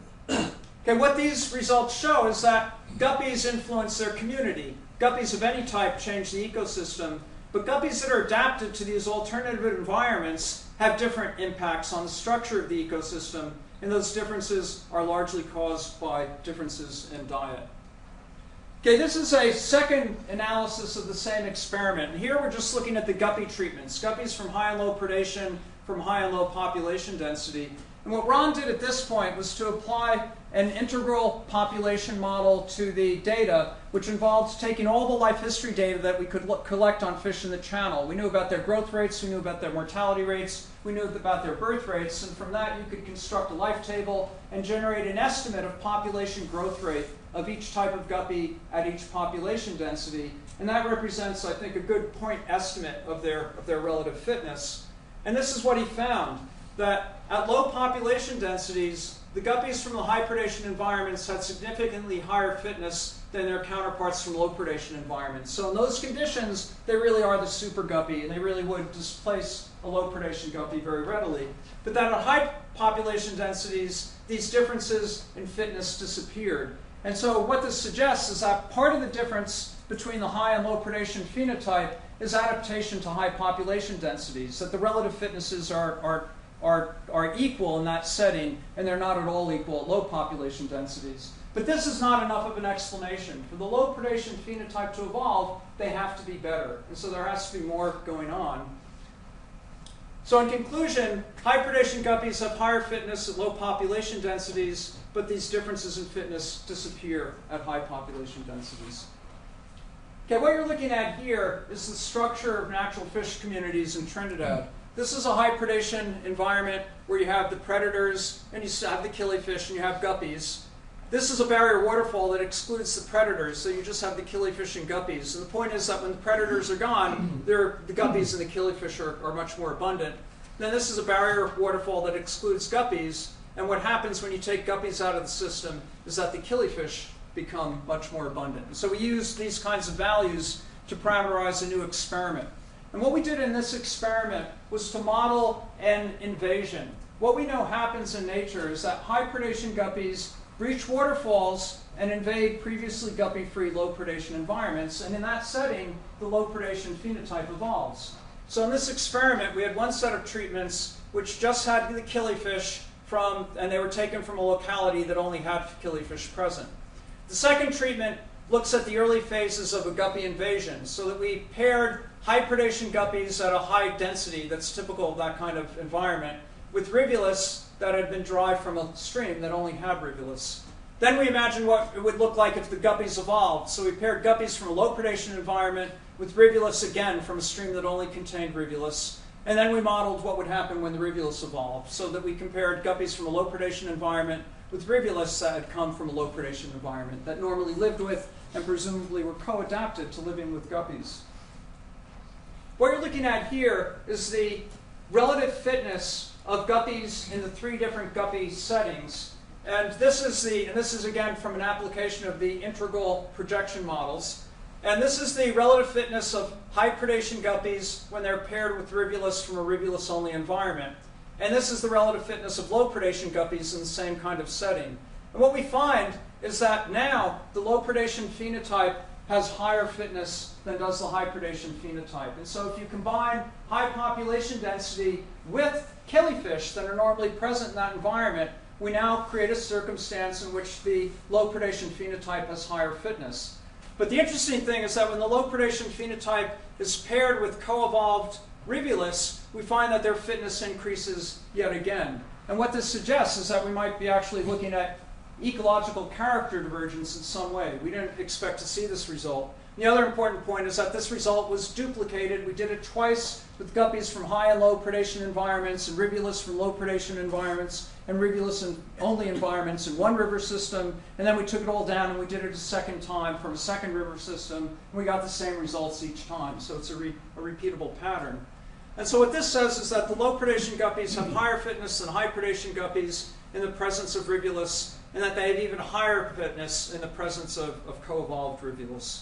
Okay, what these results show is that guppies influence their community. Guppies of any type change the ecosystem, but guppies that are adapted to these alternative environments have different impacts on the structure of the ecosystem, and those differences are largely caused by differences in diet. Okay, this is a second analysis of the same experiment. And here we're just looking at the guppy treatments, guppies from high and low predation, from high and low population density. And what Ron did at this point was to apply an integral population model to the data, which involved taking all the life history data that we could collect on fish in the channel. We knew about their growth rates, we knew about their mortality rates, we knew about their birth rates, and from that you could construct a life table and generate an estimate of population growth rate of each type of guppy at each population density. And that represents, I think, a good point estimate of their relative fitness. And this is what he found, that at low population densities, the guppies from the high predation environments had significantly higher fitness than their counterparts from low predation environments. So in those conditions, they really are the super guppy, and they really would displace a low predation guppy very readily. But then at high population densities, these differences in fitness disappeared. And so what this suggests is that part of the difference between the high and low predation phenotype is adaptation to high population densities, that the relative fitnesses are equal in that setting, and they're not at all equal at low population densities. But this is not enough of an explanation. For the low predation phenotype to evolve, they have to be better. And so there has to be more going on. So in conclusion, high predation guppies have higher fitness at low population densities, but these differences in fitness disappear at high population densities. Okay, what you're looking at here is the structure of natural fish communities in Trinidad. This is a high predation environment where you have the predators, and you have the killifish, and you have guppies. This is a barrier waterfall that excludes the predators, so you just have the killifish and guppies. And the point is that when the predators are gone, the guppies and the killifish are much more abundant. Then this is a barrier waterfall that excludes guppies, and what happens when you take guppies out of the system is that the killifish become much more abundant. And so we use these kinds of values to parameterize a new experiment. And what we did in this experiment was to model an invasion. What we know happens in nature is that high predation guppies breach waterfalls and invade previously guppy-free low predation environments, and in that setting, the low predation phenotype evolves. So in this experiment, we had one set of treatments which just had the killifish and they were taken from a locality that only had killifish present. The second treatment looks at the early phases of a guppy invasion, so that we paired high predation guppies at a high density that's typical of that kind of environment with rivulus that had been derived from a stream that only had rivulus. Then we imagined what it would look like if the guppies evolved. So we paired guppies from a low predation environment with rivulus again from a stream that only contained rivulus. And then we modeled what would happen when the rivulus evolved, so that we compared guppies from a low predation environment with rivulus that had come from a low predation environment that normally lived with and presumably were co-adapted to living with guppies. What you're looking at here is the relative fitness of guppies in the three different guppy settings. And this is again from an application of the integral projection models. And this is the relative fitness of high predation guppies when they're paired with rivulus from a rivulus-only environment. And this is the relative fitness of low predation guppies in the same kind of setting. And what we find is that now the low predation phenotype has higher fitness than does the high predation phenotype. And so if you combine high population density with killifish that are normally present in that environment, we now create a circumstance in which the low predation phenotype has higher fitness. But the interesting thing is that when the low predation phenotype is paired with co-evolved rivulus, we find that their fitness increases yet again. And what this suggests is that we might be actually looking at ecological character divergence in some way. We didn't expect to see this result. The other important point is that this result was duplicated. We did it twice with guppies from high and low predation environments and rivulus from low predation environments and rivulus in only environments in one river system. And then we took it all down and we did it a second time from a second river system. And we got the same results each time. So it's a repeatable pattern. And so what this says is that the low predation guppies have higher fitness than high predation guppies in the presence of rivulus, and that they have even higher fitness in the presence of co-evolved rivulus.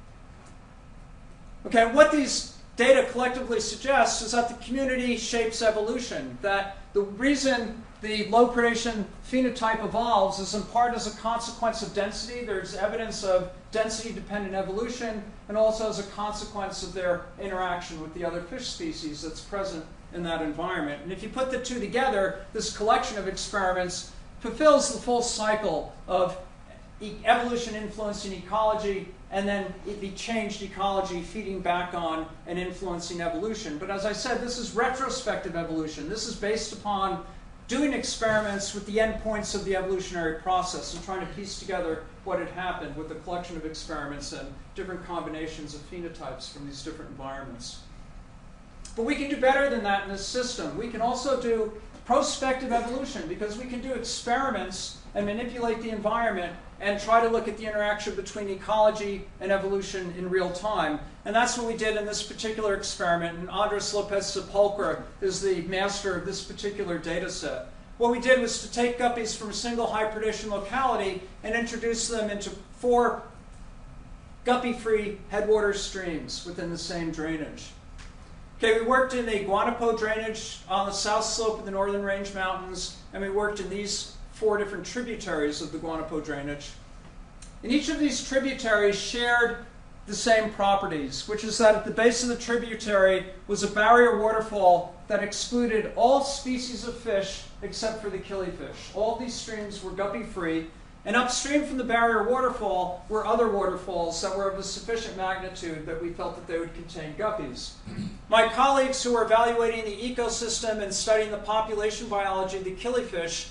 Okay, what these data collectively suggest is that the community shapes evolution, that the reason the low predation phenotype evolves is in part as a consequence of density. There's evidence of density-dependent evolution, and also as a consequence of their interaction with the other fish species that's present in that environment. And if you put the two together, this collection of experiments fulfills the full cycle of evolution influencing ecology, and then the changed ecology feeding back on and influencing evolution. But as I said, this is retrospective evolution. This is based upon doing experiments with the endpoints of the evolutionary process and trying to piece together what had happened with a collection of experiments and different combinations of phenotypes from these different environments. But we can do better than that in this system. We can also do prospective evolution, because we can do experiments and manipulate the environment and try to look at the interaction between ecology and evolution in real time. And that's what we did in this particular experiment. And Andres Lopez Sepulcra is the master of this particular data set. What we did was to take guppies from a single high predation locality and introduce them into 4 guppy-free headwater streams within the same drainage. Okay, we worked in the Guanapo drainage on the south slope of the Northern Range Mountains, and we worked in these 4 different tributaries of the Guanapo drainage. And each of these tributaries shared the same properties, which is that at the base of the tributary was a barrier waterfall that excluded all species of fish except for the killifish. All these streams were guppy-free, And upstream from the barrier waterfall were other waterfalls that were of a sufficient magnitude that we felt that they would contain guppies. My colleagues who were evaluating the ecosystem and studying the population biology of the killifish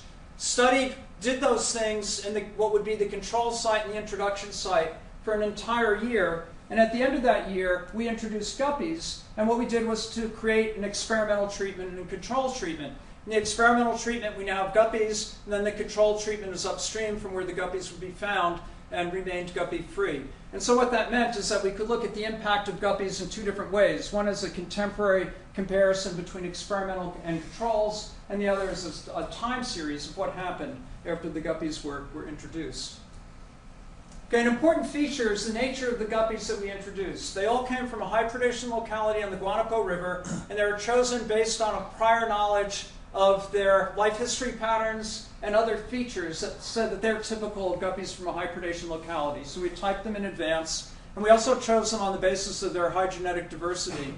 did those things in what would be the control site and the introduction site for an entire year. And at the end of that year, we introduced guppies. And what we did was to create an experimental treatment and a control treatment. In the experimental treatment, we now have guppies, and then the control treatment is upstream from where the guppies would be found and remained guppy-free. And so what that meant is that we could look at the impact of guppies in two different ways. One is a contemporary comparison between experimental and controls, and the other is a time series of what happened after the guppies were introduced. Okay, an important feature is the nature of the guppies that we introduced. They all came from a high predation locality on the Guanaco River, and they were chosen based on a prior knowledge of their life history patterns and other features that said that they're typical of guppies from a high predation locality. So we typed them in advance, and we also chose them on the basis of their high genetic diversity.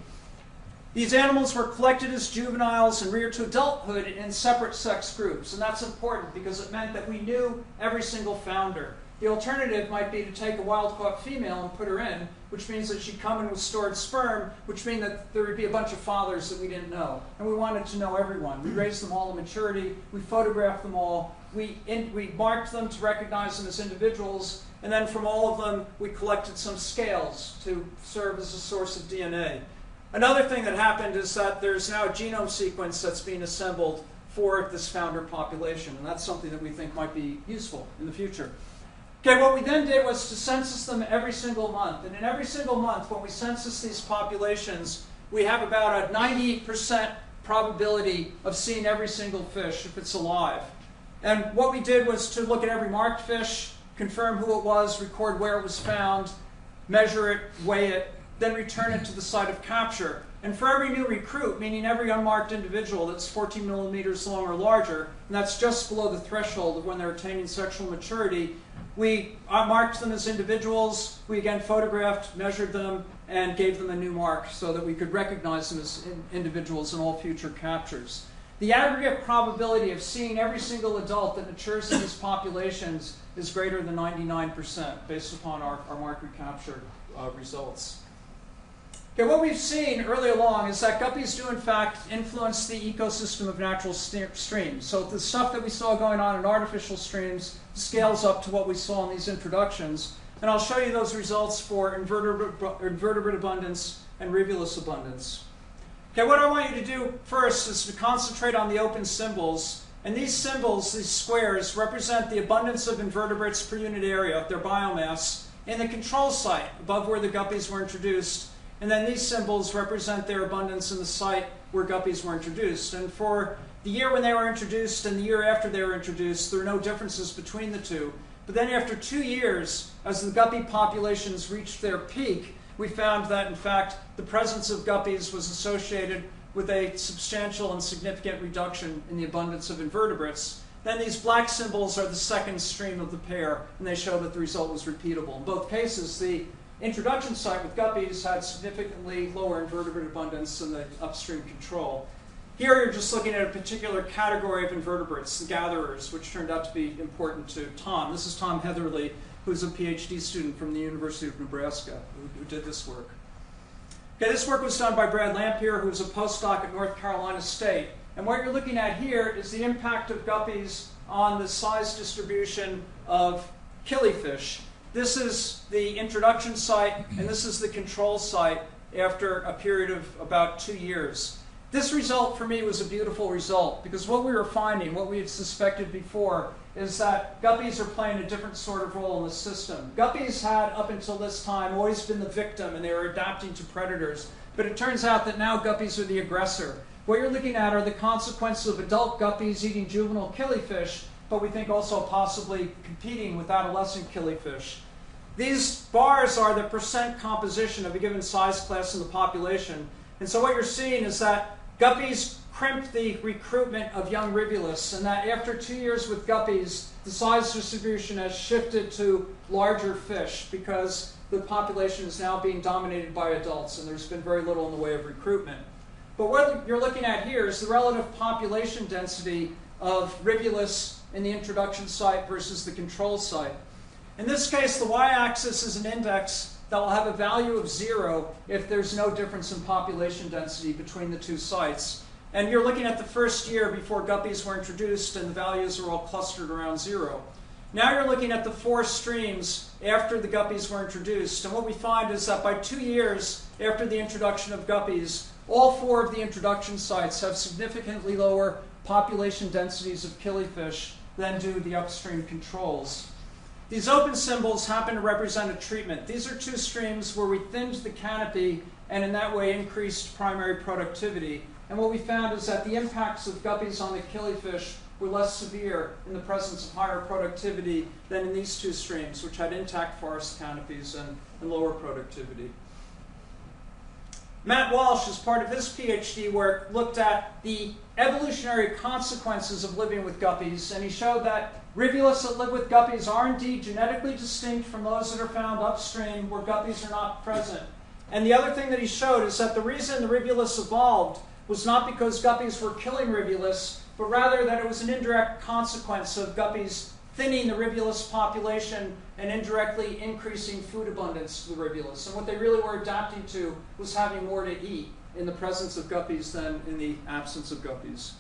These animals were collected as juveniles and reared to adulthood in separate sex groups, and that's important because it meant that we knew every single founder. The alternative might be to take a wild-caught female and put her in, which means that she'd come in with stored sperm, which means that there would be a bunch of fathers that we didn't know. And we wanted to know everyone. We raised them all to maturity. We photographed them all. We marked them to recognize them as individuals. And then from all of them, we collected some scales to serve as a source of DNA. Another thing that happened is that there's now a genome sequence that's being assembled for this founder population. And that's something that we think might be useful in the future. Okay, what we then did was to census them every single month. And in every single month, when we census these populations, we have about a 90% probability of seeing every single fish if it's alive. And what we did was to look at every marked fish, confirm who it was, record where it was found, measure it, weigh it, then return it to the site of capture. And for every new recruit, meaning every unmarked individual that's 14 millimeters long or larger, and that's just below the threshold of when they're attaining sexual maturity, we marked them as individuals. We again photographed, measured them, and gave them a new mark so that we could recognize them as individuals in all future captures. The aggregate probability of seeing every single adult that matures in these populations is greater than 99% based upon our mark recapture results. Okay, what we've seen early along is that guppies do in fact influence the ecosystem of natural streams. So the stuff that we saw going on in artificial streams scales up to what we saw in these introductions. And I'll show you those results for invertebrate abundance and rivulus abundance. Okay, what I want you to do first is to concentrate on the open symbols. And these symbols, these squares, represent the abundance of invertebrates per unit area, their biomass, in the control site above where the guppies were introduced. And then these symbols represent their abundance in the site where guppies were introduced. And for the year when they were introduced and the year after they were introduced, there are no differences between the two. But then after 2 years, as the guppy populations reached their peak, we found that, in fact, the presence of guppies was associated with a substantial and significant reduction in the abundance of invertebrates. Then these black symbols are the second stream of the pair, and they show that the result was repeatable. In both cases, the introduction site with guppies had significantly lower invertebrate abundance than the upstream control. Here you're just looking at a particular category of invertebrates, the gatherers, which turned out to be important to Tom. This is Tom Heatherly, who's a PhD student from the University of Nebraska, who did this work. Okay, this work was done by Brad Lampier, who's a postdoc at North Carolina State. And what you're looking at here is the impact of guppies on the size distribution of killifish. This is the introduction site, and this is the control site after a period of about 2 years. This result for me was a beautiful result because what we were finding, what we had suspected before, is that guppies are playing a different sort of role in the system. Guppies had, up until this time, always been the victim and they were adapting to predators. But it turns out that now guppies are the aggressor. What you're looking at are the consequences of adult guppies eating juvenile killifish, but we think also possibly competing with adolescent killifish. These bars are the percent composition of a given size class in the population. And so what you're seeing is that guppies crimp the recruitment of young rivulus, and that after 2 years with guppies, the size distribution has shifted to larger fish because the population is now being dominated by adults, and there's been very little in the way of recruitment. But what you're looking at here is the relative population density of rivulus in the introduction site versus the control site. In this case, the y-axis is an index that will have a value of 0 if there's no difference in population density between the two sites. And you're looking at the first year before guppies were introduced, and the values are all clustered around 0. Now you're looking at the 4 streams after the guppies were introduced, and what we find is that by 2 years after the introduction of guppies, all 4 of the introduction sites have significantly lower population densities of killifish than do the upstream controls. These open symbols happen to represent a treatment. These are 2 streams where we thinned the canopy and in that way increased primary productivity. And what we found is that the impacts of guppies on the killifish were less severe in the presence of higher productivity than in these 2 streams, which had intact forest canopies and lower productivity. Matt Walsh, as part of his PhD work, looked at the evolutionary consequences of living with guppies, and he showed that rivulets that live with guppies are indeed genetically distinct from those that are found upstream where guppies are not present. And the other thing that he showed is that the reason the rivulets evolved was not because guppies were killing rivulets, but rather that it was an indirect consequence of guppies thinning the rivulets population and indirectly increasing food abundance to the rivulets. And what they really were adapting to was having more to eat in the presence of guppies than in the absence of guppies.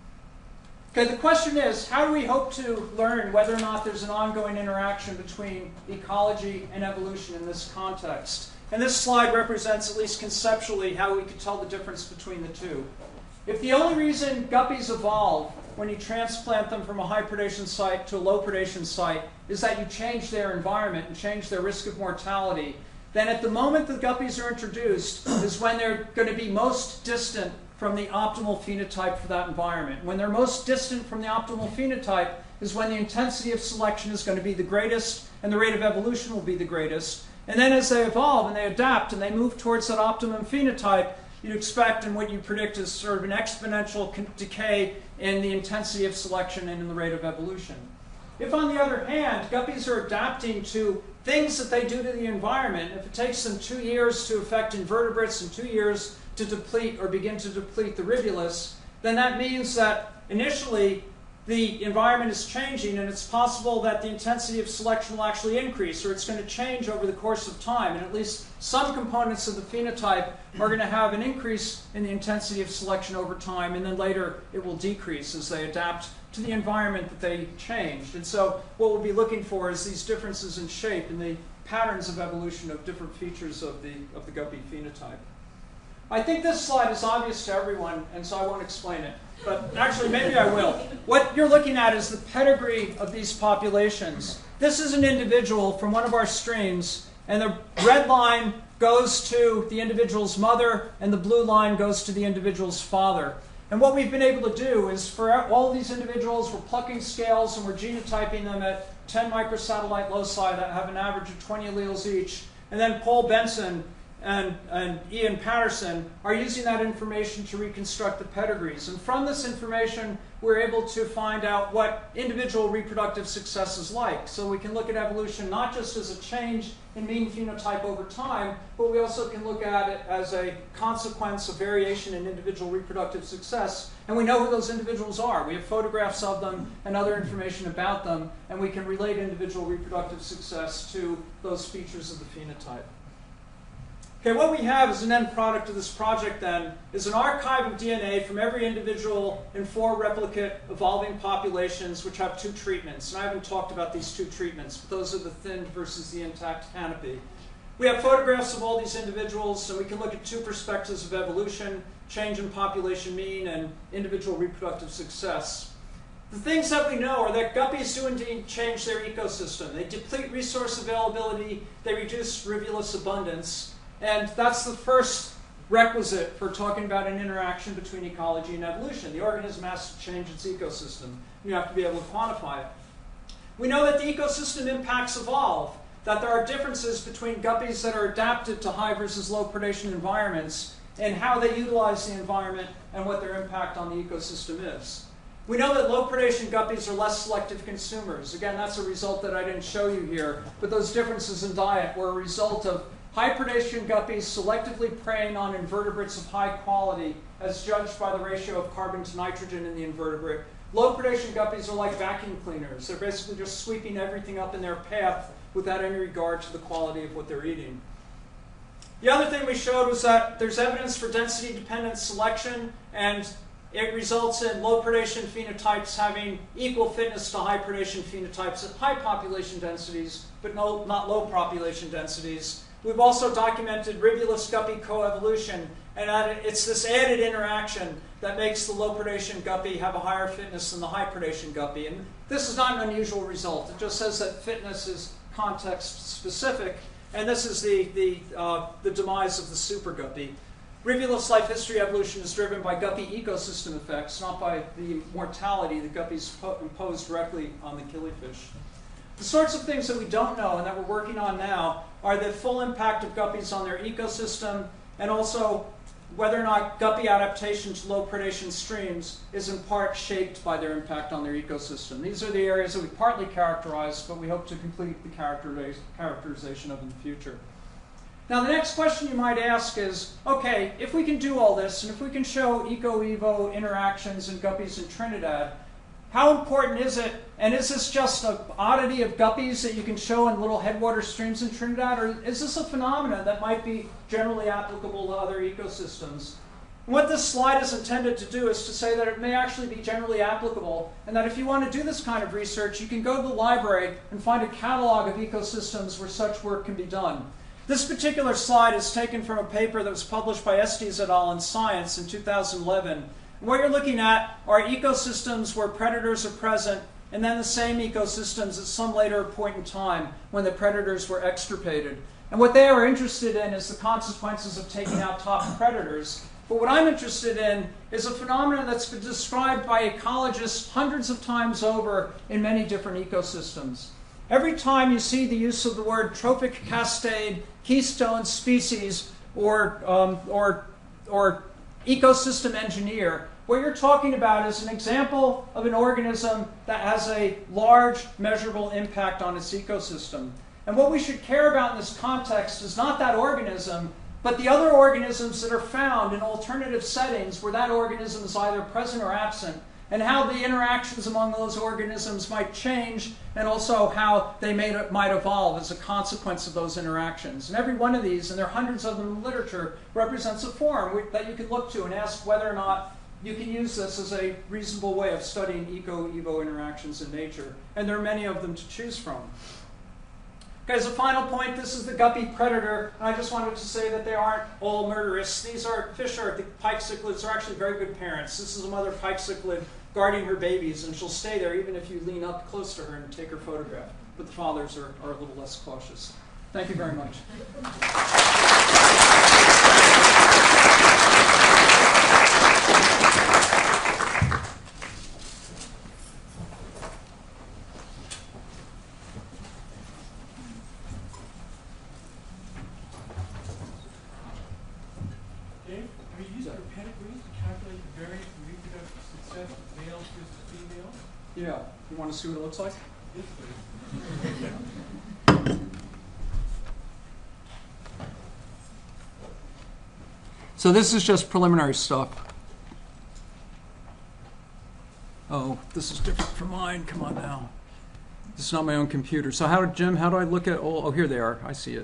Okay, the question is, how do we hope to learn whether or not there's an ongoing interaction between ecology and evolution in this context? And this slide represents, at least conceptually, how we could tell the difference between the two. If the only reason guppies evolve when you transplant them from a high predation site to a low predation site is that you change their environment and change their risk of mortality, then at the moment the guppies are introduced is when they're going to be most distant from the optimal phenotype for that environment. When they're most distant from the optimal phenotype is when the intensity of selection is going to be the greatest and the rate of evolution will be the greatest. And then as they evolve and they adapt and they move towards that optimum phenotype, you'd expect and what you predict is sort of an exponential decay in the intensity of selection and in the rate of evolution. If, on the other hand, guppies are adapting to things that they do to the environment, if it takes them 2 years to affect invertebrates and 2 years to deplete or begin to deplete the rivulets, then that means that initially the environment is changing and it's possible that the intensity of selection will actually increase, or it's going to change over the course of time, and at least some components of the phenotype are going to have an increase in the intensity of selection over time, and then later it will decrease as they adapt to the environment that they changed. And so what we'll be looking for is these differences in shape and the patterns of evolution of different features of the guppy phenotype. I think this slide is obvious to everyone, and so I won't explain it. But actually, maybe I will. What you're looking at is the pedigree of these populations. This is an individual from one of our streams, and the red line goes to the individual's mother, and the blue line goes to the individual's father. And what we've been able to do is, for all these individuals, we're plucking scales and we're genotyping them at 10 microsatellite loci that have an average of 20 alleles each. And then Paul Benson and Ian Patterson are using that information to reconstruct the pedigrees. And from this information, we're able to find out what individual reproductive success is like. So we can look at evolution not just as a change in mean phenotype over time, but we also can look at it as a consequence of variation in individual reproductive success. And we know who those individuals are. We have photographs of them and other information about them, and we can relate individual reproductive success to those features of the phenotype. Okay, what we have as an end product of this project then is an archive of DNA from every individual in 4 replicate evolving populations which have 2 treatments. And I haven't talked about these 2 treatments, but those are the thinned versus the intact canopy. We have photographs of all these individuals, so we can look at 2 perspectives of evolution, change in population mean, and individual reproductive success. The things that we know are that guppies do indeed change their ecosystem. They deplete resource availability, they reduce rivulets abundance, and that's the first requisite for talking about an interaction between ecology and evolution. The organism has to change its ecosystem. You have to be able to quantify it. We know that the ecosystem impacts evolve, that there are differences between guppies that are adapted to high versus low predation environments, and how they utilize the environment and what their impact on the ecosystem is. We know that low predation guppies are less selective consumers. Again, that's a result that I didn't show you here, but those differences in diet were a result of high predation guppies selectively preying on invertebrates of high quality as judged by the ratio of carbon to nitrogen in the invertebrate, Low predation guppies are like vacuum cleaners. They're basically just sweeping everything up in their path without any regard to the quality of what they're eating. The other thing we showed was that there's evidence for density-dependent selection, and it results in low predation phenotypes having equal fitness to high predation phenotypes at high population densities, but not low population densities. We've also documented rivulus guppy coevolution, and it's this added interaction that makes the low predation guppy have a higher fitness than the high predation guppy. And this is not an unusual result. It just says that fitness is context specific, and this is the demise of the super guppy. Rivulus life history evolution is driven by guppy ecosystem effects, not by the mortality that guppies impose directly on the killifish. The sorts of things that we don't know and that we're working on now are the full impact of guppies on their ecosystem, and also whether or not guppy adaptation to low predation streams is in part shaped by their impact on their ecosystem. These are the areas that we partly characterized, but we hope to complete the characterization of in the future. Now, the next question you might ask is, okay, if we can do all this, and if we can show eco-evo interactions in guppies in Trinidad, how important is it, and is this just an oddity of guppies that you can show in little headwater streams in Trinidad, or is this a phenomenon that might be generally applicable to other ecosystems? And what this slide is intended to do is to say that it may actually be generally applicable, and that if you want to do this kind of research, you can go to the library and find a catalog of ecosystems where such work can be done. This particular slide is taken from a paper that was published by Estes et al. In Science in 2011. And what you're looking at are ecosystems where predators are present, and then the same ecosystems at some later point in time when the predators were extirpated. And what they are interested in is the consequences of taking out top predators. But what I'm interested in is a phenomenon that's been described by ecologists hundreds of times over in many different ecosystems. Every time you see the use of the word trophic cascade, keystone species, or ecosystem engineer, what you're talking about is an example of an organism that has a large, measurable impact on its ecosystem. And what we should care about in this context is not that organism, but the other organisms that are found in alternative settings where that organism is either present or absent, and how the interactions among those organisms might change, and also how they might evolve as a consequence of those interactions. And every one of these, and there are hundreds of them in the literature, represents a form that you can look to and ask whether or not you can use this as a reasonable way of studying eco-evo interactions in nature. And there are many of them to choose from. Okay, as a final point, this is the guppy predator. And I just wanted to say that they aren't all murderous. These fish are, the pike cichlids are actually very good parents. This is a mother pike cichlid guarding her babies, and she'll stay there even if you lean up close to her and take her photograph. But the fathers are a little less cautious. Thank you very much. Yeah. You want to see what it looks like? Yes, please. So this is just preliminary stuff. Oh, this is different from mine. Come on now. This is not my own computer. So Jim, how do I look at all? Oh, here they are. I see it.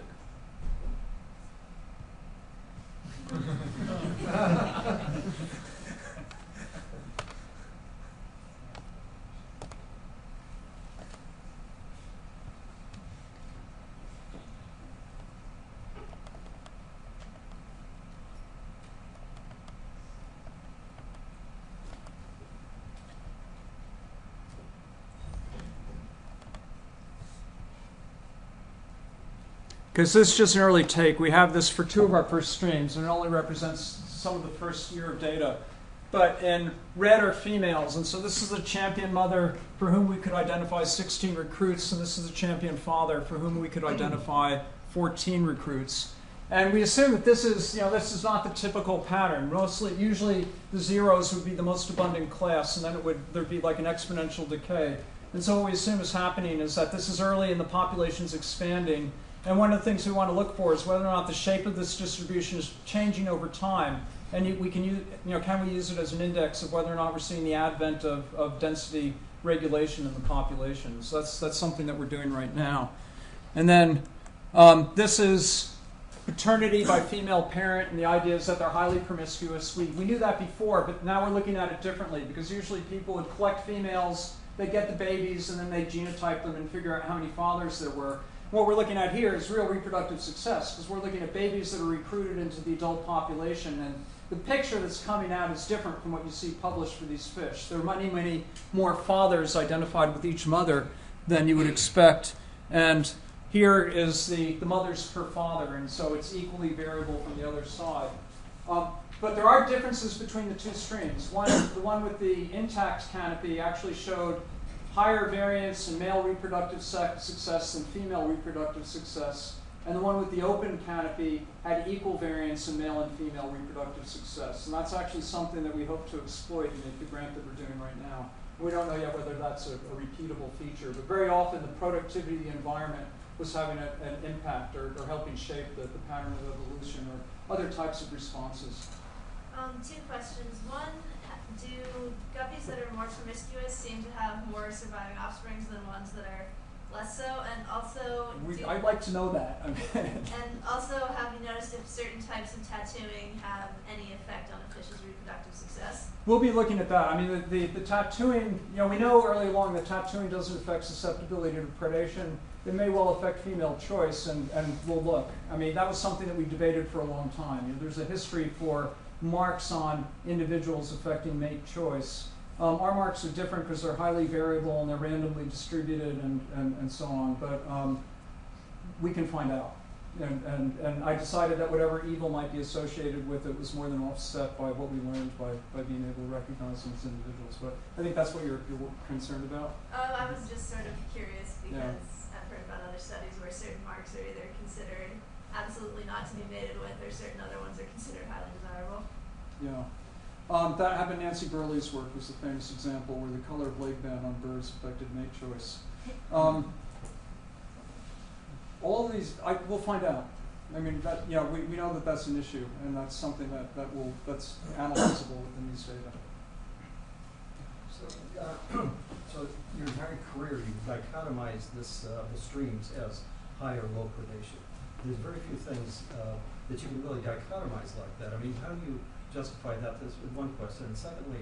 Because this is just an early take. We have this for 2 of our first streams, and it only represents some of the first year of data. But in red are females, and so this is a champion mother for whom we could identify 16 recruits, and this is a champion father for whom we could identify 14 recruits. And we assume that this is not the typical pattern. Usually the zeros would be the most abundant class, and then there'd be like an exponential decay. And so what we assume is happening is that this is early and the population's expanding. And one of the things we want to look for is whether or not the shape of this distribution is changing over time. and we can use, can we use it as an index of whether or not we're seeing the advent of density regulation in the population. So that's something that we're doing right now. And then this is paternity by female parent, and the idea is that they're highly promiscuous. We knew that before, but now we're looking at it differently, because usually people would collect females, they get the babies, and then they genotype them and figure out how many fathers there were. What we're looking at here is real reproductive success, because we're looking at babies that are recruited into the adult population, and the picture that's coming out is different from what you see published for these fish. There are many, many more fathers identified with each mother than you would expect, and here is the mothers per father, and so it's equally variable from the other side. But there are differences between the two streams. The one with the intact canopy actually showed higher variance in male reproductive success than female reproductive success, and the one with the open canopy had equal variance in male and female reproductive success. And that's actually something that we hope to exploit in the grant that we're doing right now. We don't know yet whether that's a repeatable feature, but very often the productivity of the environment was having an impact or helping shape the pattern of evolution or other types of responses. Two questions. One, do guppies that are more promiscuous seem to have more surviving offsprings than ones that are less so? And also, I'd like to know that. and also, have you noticed if certain types of tattooing have any effect on a fish's reproductive success? We'll be looking at that. I mean, the tattooing, we know early along that tattooing doesn't affect susceptibility to predation. It may well affect female choice, and we'll look. I mean, that was something that we debated for a long time. There's a history for marks on individuals affecting mate choice. Our marks are different because they're highly variable and they're randomly distributed and so on, but we can find out. And I decided that whatever evil might be associated with it was more than offset by what we learned by being able to recognize them as individuals. But I think that's what you're concerned about. I was just sort of curious because Yeah. I've heard about other studies where certain marks are either considered absolutely not to be mated with, or certain other ones are considered highly desirable. Yeah. That happened. Nancy Burley's work was the famous example where the color of leg band on birds affected mate choice. All of these, we'll find out. I mean, we know that that's an issue, and that's something that's analyzable within these data. So your entire career, you dichotomized the streams as high or low predation. There's very few things that you can really dichotomize like that. I mean, how do you justify that? This is one question. And secondly,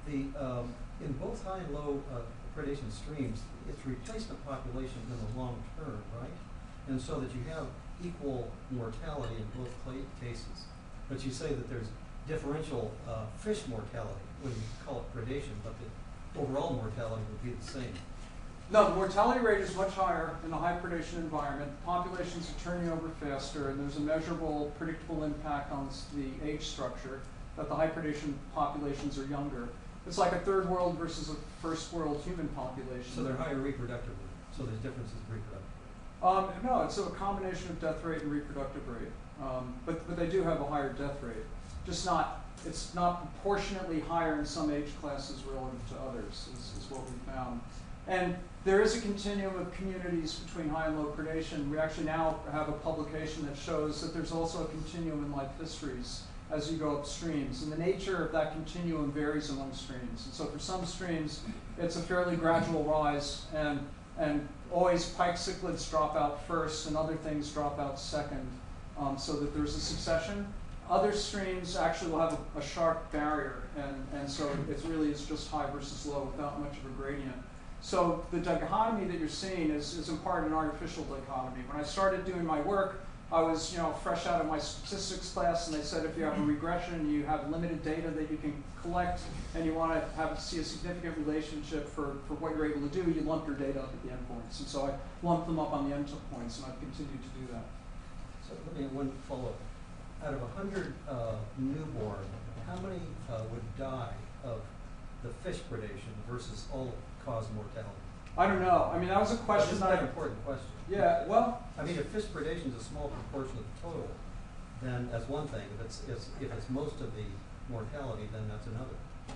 in both high and low predation streams, it's replacement population in the long term, right? And so that you have equal mortality in both cases. But you say that there's differential fish mortality when you call it predation, but the overall mortality would be the same. No, the mortality rate is much higher in a high predation environment. Populations are turning over faster, and there's a measurable, predictable impact on the age structure, that the high predation populations are younger. It's like a third world versus a first world human population. So they're higher reproductively, so there's differences reproductively. No, it's a combination of death rate and reproductive rate. But they do have a higher death rate. It's not proportionately higher in some age classes relative to others, is what we found. And there is a continuum of communities between high and low predation. We actually now have a publication that shows that there's also a continuum in life histories as you go up streams. And the nature of that continuum varies among streams. And so for some streams, it's a fairly gradual rise, and always pike cichlids drop out first and other things drop out second, so that there's a succession. Other streams actually will have a sharp barrier, and so it really is just high versus low without much of a gradient. So the dichotomy that you're seeing is in part an artificial dichotomy. When I started doing my work, I was fresh out of my statistics class, and they said if you have a regression, you have limited data that you can collect, and you want to see a significant relationship for what you're able to do, you lump your data up at the endpoints. And so I lumped them up on the endpoints, and I've continued to do that. So let me one follow-up. Out of 100 newborn, how many would die of the fish predation versus all-cause mortality? I don't know. I mean, that was a question. Isn't that an important question? Yeah, well. I mean, if fish predation is a small proportion of the total, then that's one thing. If it's most of the mortality, then that's another.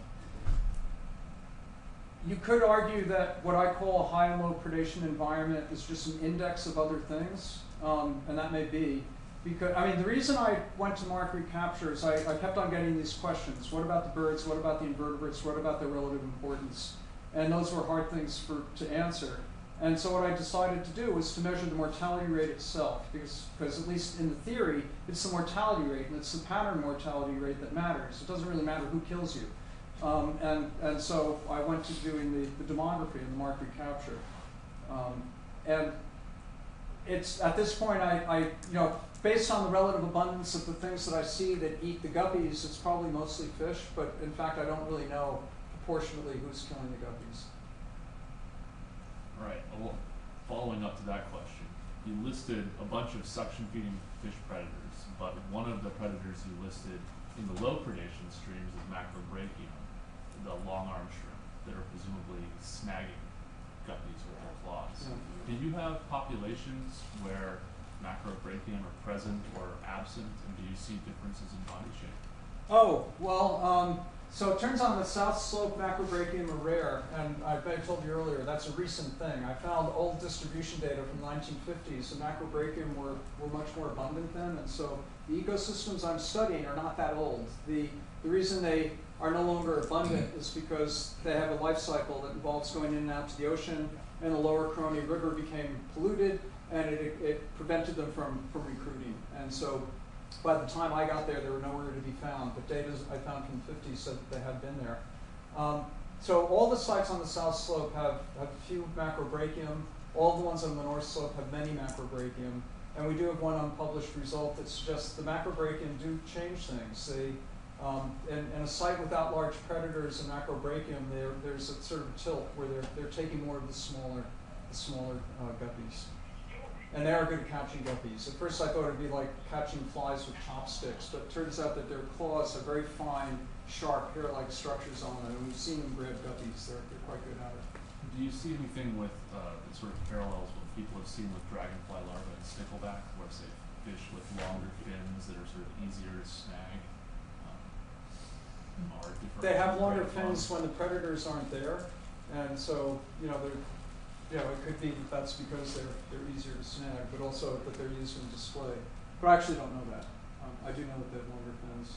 You could argue that what I call a high and low predation environment is just an index of other things, and that may be. Because, I mean, the reason I went to mark recapture is I kept on getting these questions. What about the birds? What about the invertebrates? What about their relative importance? And those were hard things to answer. And so what I decided to do was to measure the mortality rate itself, because at least in the theory, it's the mortality rate, and it's the pattern mortality rate that matters. It doesn't really matter who kills you. And so I went to doing the demography and the mark recapture. And it's, at this point, I based on the relative abundance of the things that I see that eat the guppies, it's probably mostly fish, but in fact, I don't really know proportionately who's killing the guppies. All right, well, following up to that question, you listed a bunch of suction feeding fish predators, but one of the predators you listed in the low predation streams is Macrobrachium, the long-arm shrimp that are presumably snagging guppies with their claws. Yeah. Do you have populations where Macrobrachium are present or absent, and do you see differences in body shape? Oh, well, so it turns out the South Slope Macrobrachium are rare, and I told you earlier, that's a recent thing. I found old distribution data from the 1950s, and Macrobrachium were much more abundant then, and so the ecosystems I'm studying are not that old. The reason they are no longer abundant is because they have a life cycle that involves going in and out to the ocean, and the lower Caroni River became polluted, and it prevented them from recruiting. And so by the time I got there, they were nowhere to be found, but data I found from the 50s said that they had been there. So all the sites on the South Slope have a few Macrobrachium. All the ones on the North Slope have many Macrobrachium. And we do have one unpublished result that suggests the Macrobrachium do change things. They, in a site without large predators and Macrobrachium, there's a sort of tilt where they're taking more of the smaller guppies. And they are good at catching guppies. At first I thought it would be like catching flies with chopsticks, but it turns out that their claws have very fine, sharp, hair-like structures on them. And we've seen them grab guppies. They're quite good at it. Do you see anything with sort of parallels what people have seen with dragonfly larvae and stickleback, where say fish with longer fins that are sort of easier to snag are different? They have longer dragonflies? fins when the predators aren't there, and so it could be that that's because they're easier to snag, but also that they're used in display. But I actually don't know that. I do know that they have longer fins.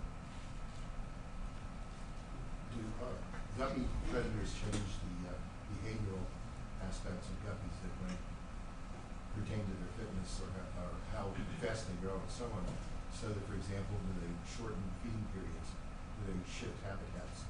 Do guppy predators change the behavioral aspects of guppies that might pertain to their fitness or how fast they grow and so on? So that, for example, do they shorten feeding periods? Do they shift habitats?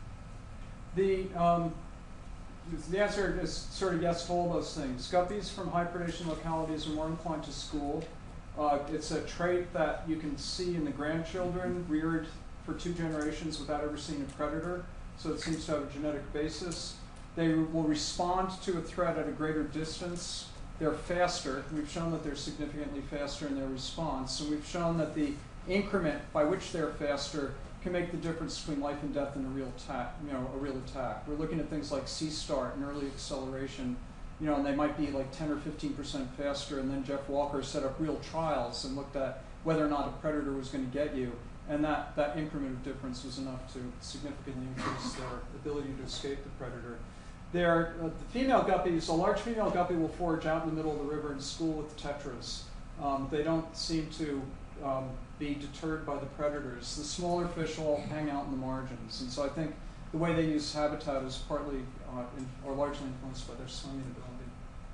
The answer is sort of yes to all those things. Guppies from high predation localities are more inclined to school. It's a trait that you can see in the grandchildren reared for 2 generations without ever seeing a predator, so it seems to have a genetic basis. They will respond to a threat at a greater distance. They're faster. We've shown that they're significantly faster in their response, and we've shown that the increment by which they're faster can make the difference between life and death in a real attack. We're looking at things like C-start and early acceleration, and they might be like 10 or 15% faster, and then Jeff Walker set up real trials and looked at whether or not a predator was going to get you, and that increment of difference was enough to significantly increase their ability to escape the predator. The female guppies, a large female guppy will forage out in the middle of the river and school with tetras. They don't seem to be deterred by the predators. The smaller fish all hang out in the margins, and so I think the way they use habitat is partly or largely influenced by their swimming ability.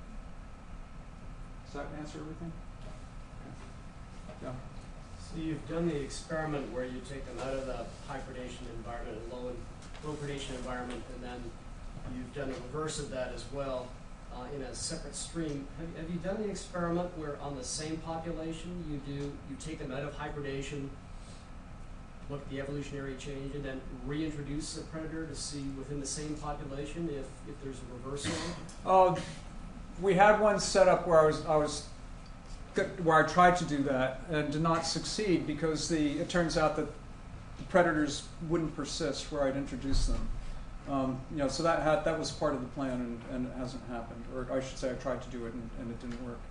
Does that answer everything? Okay. Yeah. So you've done the experiment where you take them out of the high predation environment and low predation environment, and then you've done the reverse of that as well in a separate stream. Have you done the experiment where on the same population you take them out of high predation, look at the evolutionary change, and then reintroduce the predator to see within the same population if there's a reversal? We had one set up where I tried to do that and did not succeed because it turns out that the predators wouldn't persist where I'd introduced them. So that was part of the plan, and it hasn't happened. Or I should say I tried to do it and it didn't work.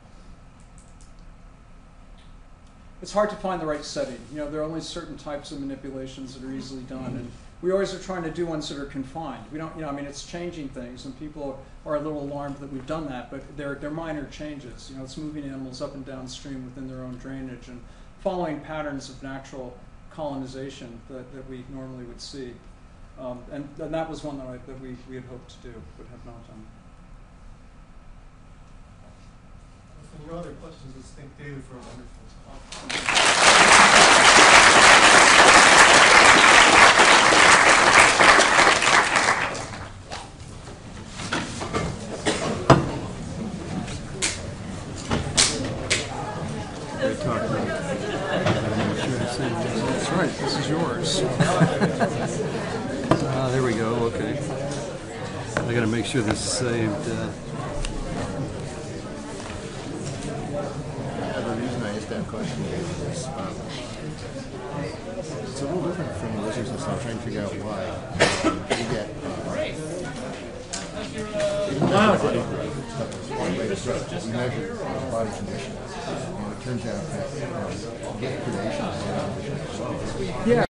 It's hard to find the right setting. There are only certain types of manipulations that are easily done, and we always are trying to do ones that are confined. We don't, it's changing things, and people are a little alarmed that we've done that, but they're minor changes. It's moving animals up and downstream within their own drainage, and following patterns of natural colonization that we normally would see. And that was one that we had hoped to do, but have not done. If there are no other questions, let's thank David for a wonderful talk. That's right, this is yours. There we go, okay. I gotta make sure this is saved. The reason I asked that question is it's a little different from the lizards and stuff. I'm trying to figure out why. We get we measure body conditions, and it turns out that predation is